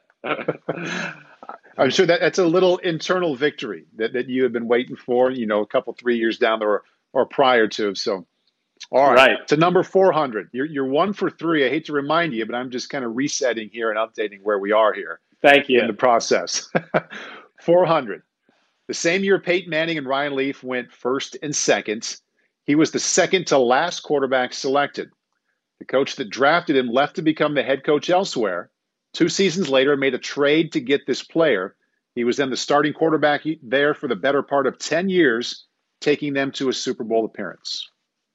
yeah. I'm sure that that's a little internal victory that, that you have been waiting for, you know, a couple, three years down there or, or prior to. So, all right, right. To number four hundred. You're, you're one for three. I hate to remind you, but I'm just kind of resetting here and updating where we are here. Thank you. In the process. four hundred. The same year Peyton Manning and Ryan Leaf went first and second, He was the second to last quarterback selected. The coach that drafted him left to become the head coach elsewhere. Two seasons later, made a trade to get this player. He was then the starting quarterback there for the better part of ten years, taking them to a Super Bowl appearance.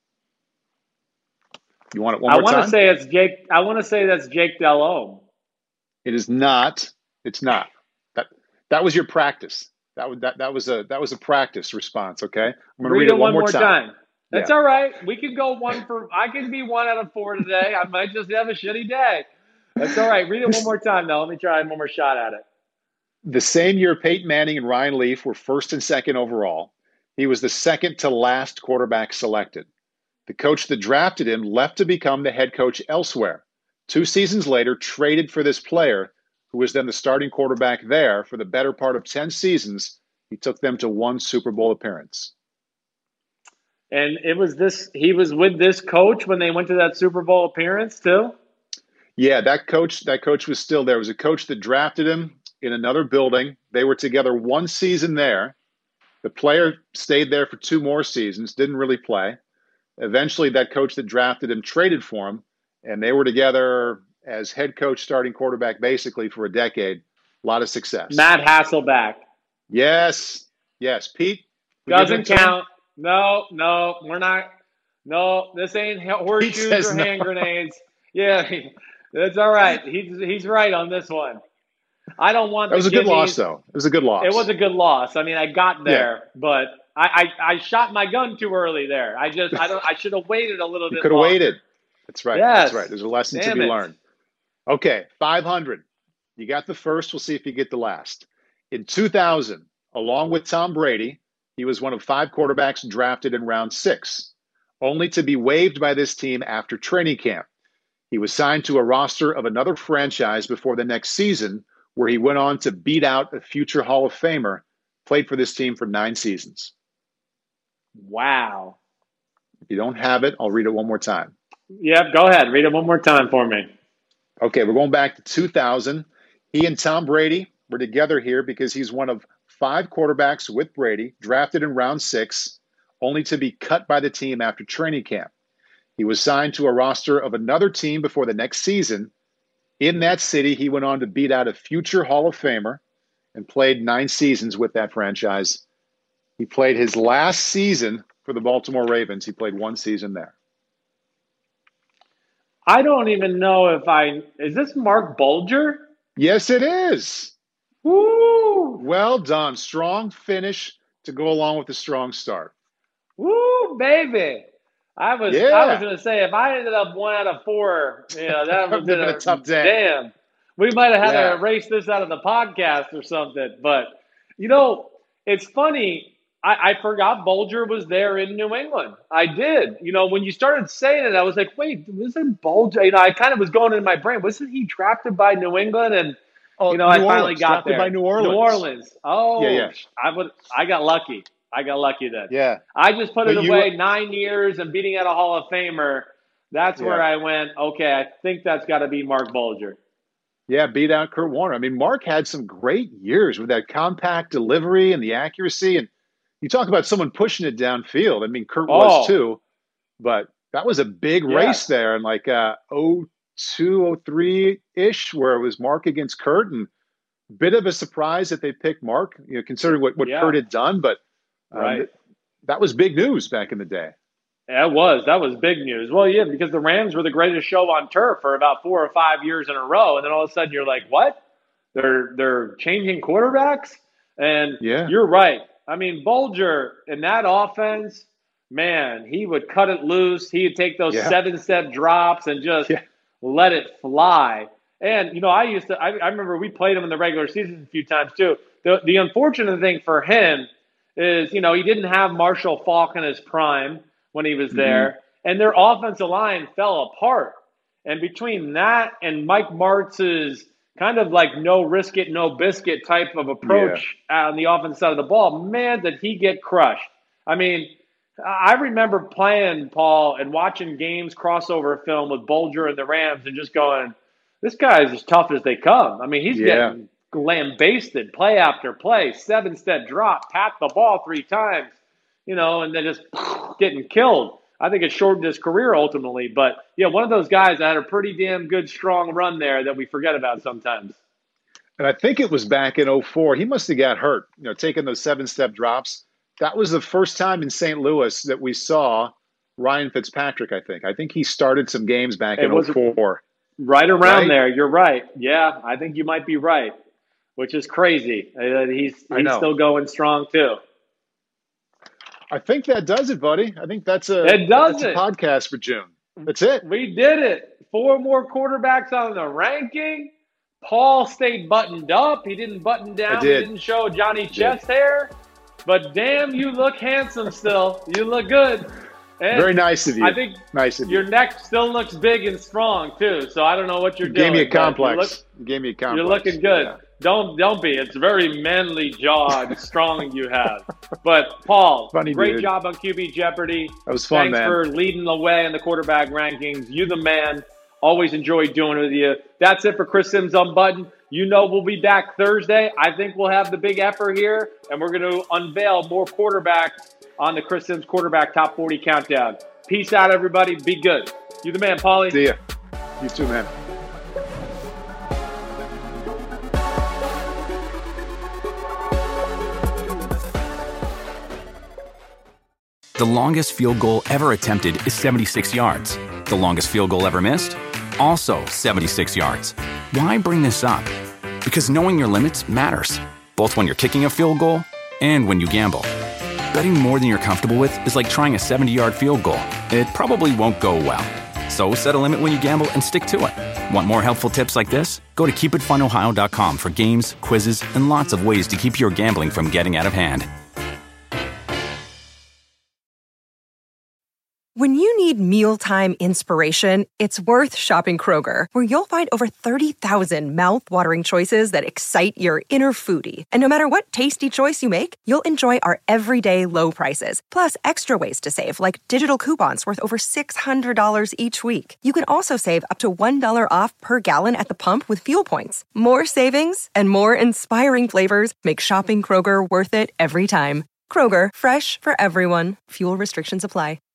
You want it one I more want time? to say it's Jake. I want to say that's Jake Delhomme. It is not. It's not. That that was your practice. That was that that was a that was a practice response. Okay, I'm going to read, Read it one, one more time. time. That's yeah. all right. We can go one for. I can be one out of four today. I might just have a shitty day. That's all right. Read it one more time, though. Let me try one more shot at it. The same year, Peyton Manning and Ryan Leaf were first and second overall. He was the second to last quarterback selected. The coach that drafted him left to become the head coach elsewhere. Two seasons later, traded for this player, who was then the starting quarterback there for the better part of ten seasons. He took them to one Super Bowl appearance. And it was this, he was with this coach when they went to that Super Bowl appearance too? Yeah, that coach, that coach was still there. It was a coach that drafted him in another building. They were together one season there. The player stayed there for two more seasons, didn't really play. Eventually, that coach that drafted him traded for him, and they were together as head coach, starting quarterback, basically for a decade. A lot of success. Matt Hasselbeck. Yes. Yes. Pete? Doesn't count. No, no, we're not. No, this ain't horseshoes or hand no. grenades. Yeah, that's all right. He's he's right on this one. I don't want. That was a good loss, though. It was a good loss. It was a good loss. I mean, I got there, yeah. but I, I I shot my gun too early there. I just I don't. I should have waited a little you bit. Could have waited. That's right. Yes. That's right. There's a lesson Damn to be it. learned. Okay, five hundred. You got the first. We'll see if you get the last. In two thousand, along with Tom Brady, he was one of five quarterbacks drafted in round six, only to be waived by this team after training camp. He was signed to a roster of another franchise before the next season, where he went on to beat out a future Hall of Famer, played for this team for nine seasons. Wow. If you don't have it, I'll read it one more time. Yep, go ahead. Read it one more time for me. Okay, we're going back to two thousand. He and Tom Brady were together here because he's one of five quarterbacks with Brady, drafted in round six, only to be cut by the team after training camp. He was signed to a roster of another team before the next season. In that city, he went on to beat out a future Hall of Famer and played nine seasons with that franchise. He played his last season for the Baltimore Ravens. He played one season there. I don't even know if I – is this Mark Bulger? Yes, it is. Woo! Well done. Strong finish to go along with the strong start. Woo, baby. I was yeah. I was going to say, if I ended up one out of four, you know, that would have been a, a tough day. Damn. We might have had yeah. to erase this out of the podcast or something. But, you know, it's funny. I, I forgot Bulger was there in New England. I did. You know, when you started saying it, I was like, wait, wasn't Bulger? You know, I kind of was going in my brain. Wasn't he drafted by New England? And, oh, you know, New I Orleans. finally got drafted there. by New Orleans. New Orleans. Oh, yeah, yeah. I would. I got lucky. I got lucky then. Yeah. I just put it but away you, nine years and beating out a Hall of Famer. That's yeah. where I went, okay, I think that's got to be Mark Bulger. Yeah, beat out Kurt Warner. I mean, Mark had some great years with that compact delivery and the accuracy. And you talk about someone pushing it downfield. I mean, Kurt oh. was too. But that was a big yeah. race there in like uh, oh two, oh three-ish, where it was Mark against Kurt. And bit of a surprise that they picked Mark, you know, considering what, what yeah. Kurt had done. But um, right. that was big news back in the day. Yeah, it was. That was big news. Well, yeah, because the Rams were the greatest show on turf for about four or five years in a row. And then all of a sudden you're like, what? They're they're changing quarterbacks? And yeah. you're right. I mean, Bulger in that offense, man, he would cut it loose. He would take those yeah. seven-step drops and just yeah. let it fly. And, you know, I used to I, – I remember we played him in the regular season a few times too. The, the unfortunate thing for him is, you know, he didn't have Marshall Faulk in his prime when he was there, mm-hmm. and their offensive line fell apart. And between that and Mike Martz's kind of like no risk it, no biscuit type of approach yeah. on the offensive side of the ball, man, did he get crushed. I mean, I remember playing, Paul, and watching games crossover film with Bulger and the Rams and just going, this guy is as tough as they come. I mean, he's yeah. getting lambasted play after play, seven-step drop, tap the ball three times, you know, and then just – clock getting killed. I think it shortened his career ultimately. But, yeah, one of those guys that had a pretty damn good, strong run there that we forget about sometimes. And I think it was back in oh four. He must have got hurt, you know, taking those seven-step drops. That was the first time in Saint Louis that we saw Ryan Fitzpatrick, I think. I think he started some games back in oh four. Right around right? there. You're right. Yeah, I think you might be right, which is crazy. Uh, he's he's still going strong, too. I think that does it, buddy. I think that's a, it does that's it. a podcast for June. That's it. We did it. Four more quarterbacks on the ranking. Paul stayed buttoned up. He didn't button down. Did. He didn't show Johnny chest hair. But damn, you look handsome still. You look good. And very nice of you. I think nice of your you. neck still looks big and strong too. So I don't know what you're you doing. Gave me a complex. You, look, you gave me a complex. You're looking good. Yeah. Don't don't be. It's very manly jawed, strong you have. But Paul, Funny great dude. job on Q B Jeopardy. That was fun, Thanks man. for leading the way in the quarterback rankings. You the man. Always enjoy doing it with you. That's it for Chris Sims Unbuttoned. You know we'll be back Thursday. I think we'll have the big effort here, and we're going to unveil more quarterbacks on the Chris Sims Quarterback Top forty Countdown. Peace out, everybody. Be good. You the man, Paulie. See ya. You too, man. The longest field goal ever attempted is seventy-six yards. The longest field goal ever missed? Also seventy-six yards. Why bring this up? Because knowing your limits matters, both when you're kicking a field goal and when you gamble. Betting more than you're comfortable with is like trying a seventy-yard field goal. It probably won't go well. So set a limit when you gamble and stick to it. Want more helpful tips like this? Go to keep it fun ohio dot com for games, quizzes, and lots of ways to keep your gambling from getting out of hand. When you need mealtime inspiration, it's worth shopping Kroger, where you'll find over thirty thousand mouth-watering choices that excite your inner foodie. And no matter what tasty choice you make, you'll enjoy our everyday low prices, plus extra ways to save, like digital coupons worth over six hundred dollars each week. You can also save up to one dollar off per gallon at the pump with fuel points. More savings and more inspiring flavors make shopping Kroger worth it every time. Kroger, fresh for everyone. Fuel restrictions apply.